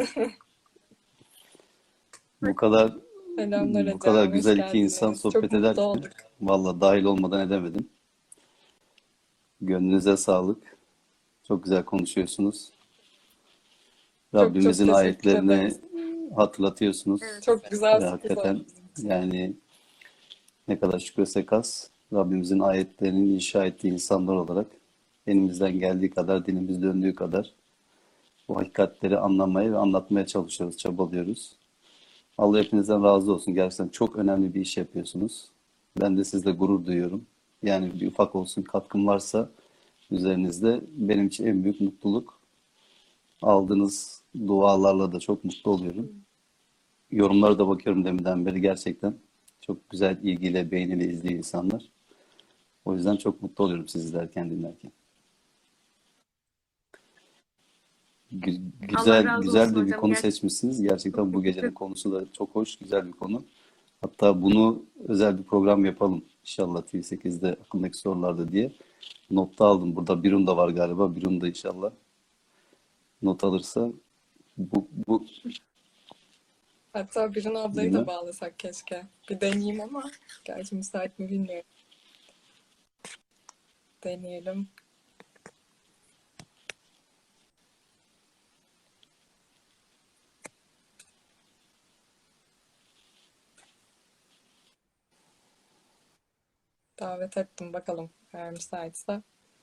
bu kadar Selamlar bu kadar hocam, hoş güzel iki insan geldiniz. Çok sohbet mutlu ederken olduk. valla dahil olmadan edemedim. Gönlünüze sağlık. Çok güzel konuşuyorsunuz. Çok çok Rabbimizin teşekkür ayetlerini ederiz. hatırlatıyorsunuz. Evet. Çok güzel Ve sürpriz oldu hakikaten bizim için. yani ne kadar şükretsek az. Rabbimizin ayetlerinin inşa ettiği insanlar olarak elimizden geldiği kadar, dilimiz döndüğü kadar bu hakikatleri anlamaya ve anlatmaya çalışıyoruz, çabalıyoruz. Allah hepinizden razı olsun. Gerçekten çok önemli bir iş yapıyorsunuz. Ben de sizle gurur duyuyorum. Yani bir ufak olsun katkım varsa üzerinizde benim için en büyük mutluluk. Aldığınız dualarla da çok mutlu oluyorum. Yorumlara da bakıyorum deminden beri gerçekten çok güzel ilgiyle, beğeniyle izliyor insanlar. O yüzden çok mutlu oluyorum sizi izlerken, dinlerken. Allah Güzel razı güzel olsun de bir hocam. konu Gerçekten seçmişsiniz. çok Gerçekten bu teşekkür gecenin ederim. konusu da çok hoş, güzel bir konu. Hatta bunu özel bir program yapalım inşallah TV8'de aklımdaki sorularda diye. Notta aldım. Burada Birun da var galiba. Birun da inşallah not alırsa bu Hatta Birin ablayı da bilmem. bağlasak keşke. Bir deneyeyim ama gerçi müsait mi bilmiyorum. Deneyelim. Davet ettim bakalım eğer müsaitse.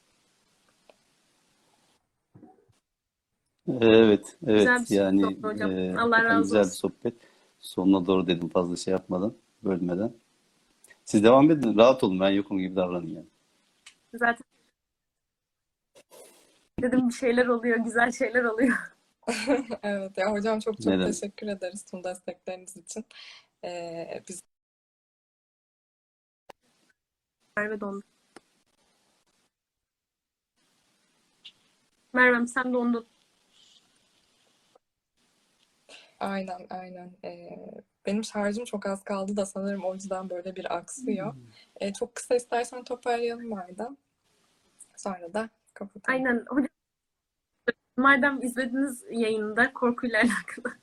Evet, Güzel evet. bir sürpriz Yani oldu hocam. Allah hakikaten razı güzel bir olsun. sohbet. Sonuna doğru dedim fazla şey yapmadan, bölmeden. Siz devam edin, rahat olun. Ben yokum gibi davranın yani. Zaten dedim bir şeyler oluyor, güzel şeyler oluyor. Evet ya hocam çok Ne çok demek? teşekkür ederiz tüm destekleriniz için. Biz Merve dondu. Merve'm sen dondun. aynen aynen. Benim şarjım çok az kaldı da sanırım o yüzden böyle bir aksıyor. Çok kısa istersen toparlayalım madem. Sonra da kapatalım. Aynen hocam. Madem izlediniz yayında korkuyla alakalı.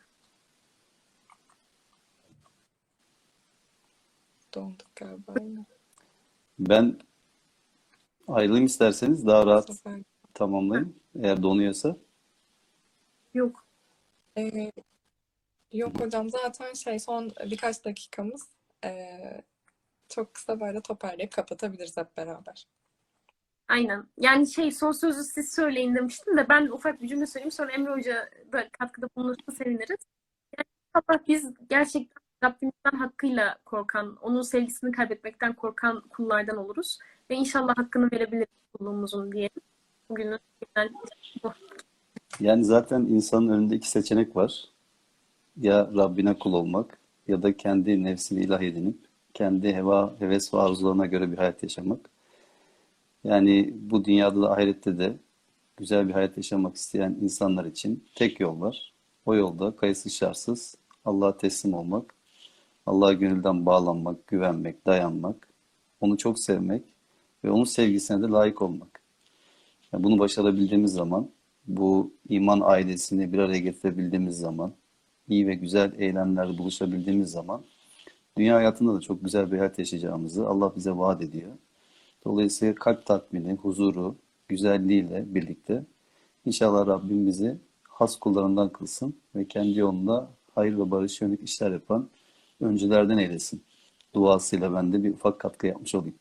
Donduk galiba yine. Ben ayrılayım isterseniz daha Bu rahat sefer. Heh, tamamlayayım. Eğer donuyorsa. yok. Ee, Yok hocam zaten son birkaç dakikamız. Çok kısa böyle toparlayıp kapatabiliriz hep beraber. Aynen. Yani son sözü siz söyleyin demiştim de ben ufak bir cümle söyleyeyim. Sonra Emre Hoca da katkıda bulunursa seviniriz. Yani inşallah biz gerçekten Rabbimizden hakkıyla korkan, onun sevgisini kaybetmekten korkan kullardan oluruz. Ve inşallah hakkını verebiliriz kulluğumuzun diyelim. Bugünün genel bu. Yani zaten insanın önünde iki seçenek var. Ya Rabbine kul olmak ya da kendi nefsini ilah edinip kendi heves ve arzularına göre bir hayat yaşamak. Yani bu dünyada da ahirette de güzel bir hayat yaşamak isteyen insanlar için tek yol var. O yolda kayıtsız şartsız Allah'a teslim olmak, Allah'a gönülden bağlanmak, güvenmek, dayanmak, onu çok sevmek ve onun sevgisine de layık olmak. Yani bunu başarabildiğimiz zaman, bu iman ailesini bir araya getirebildiğimiz zaman, iyi ve güzel eylemlerde buluşabildiğimiz zaman dünya hayatında da çok güzel bir hayat yaşayacağımızı Allah bize vaat ediyor. Dolayısıyla kalp tatmini, huzuru, güzelliğiyle birlikte inşallah Rabbim bizi has kullarından kılsın ve kendi yolunda hayır ve barış yönelik işler yapan öncülerden eylesin. Duasıyla ben de bir ufak katkı yapmış olayım.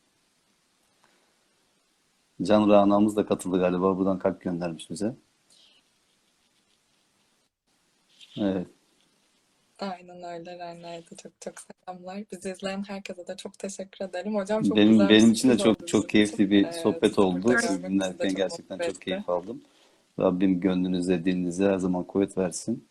Can Rana'mız da katıldı galiba. Buradan kalp göndermiş bize. Evet. Aynen öyle Rena'ya da çok çok selamlar. Bizi izleyen herkese de çok teşekkür ederim. Hocam çok Benim güzel bir benim için de sürpriz oldu çok çok bizim için. keyifli bir sohbet Sizi burada oldu. Sizi görmek bizi de dinlerken çok gerçekten mutlu çok etti. keyif aldım. Rabbim gönlünüze, dilinize her zaman kuvvet versin.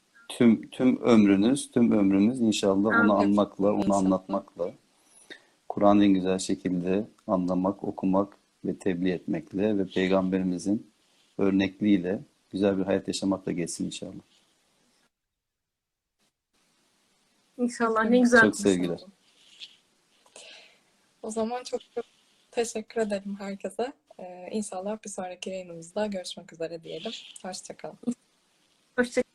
Tüm ömrümüz inşallah onu Amin. anmakla, onu İnşallah. anlatmakla, Kur'an'ı en güzel şekilde anlamak, okumak ve tebliğ etmekle ve Peygamberimizin örnekliğiyle güzel bir hayat yaşamakla geçsin inşallah. İnşallah. Ne güzel Çok sevgiler. konuşalım. O zaman çok çok teşekkür ederim herkese. İnşallah bir sonraki yayınımızda görüşmek üzere diyelim. Hoşça kalın. Hoşça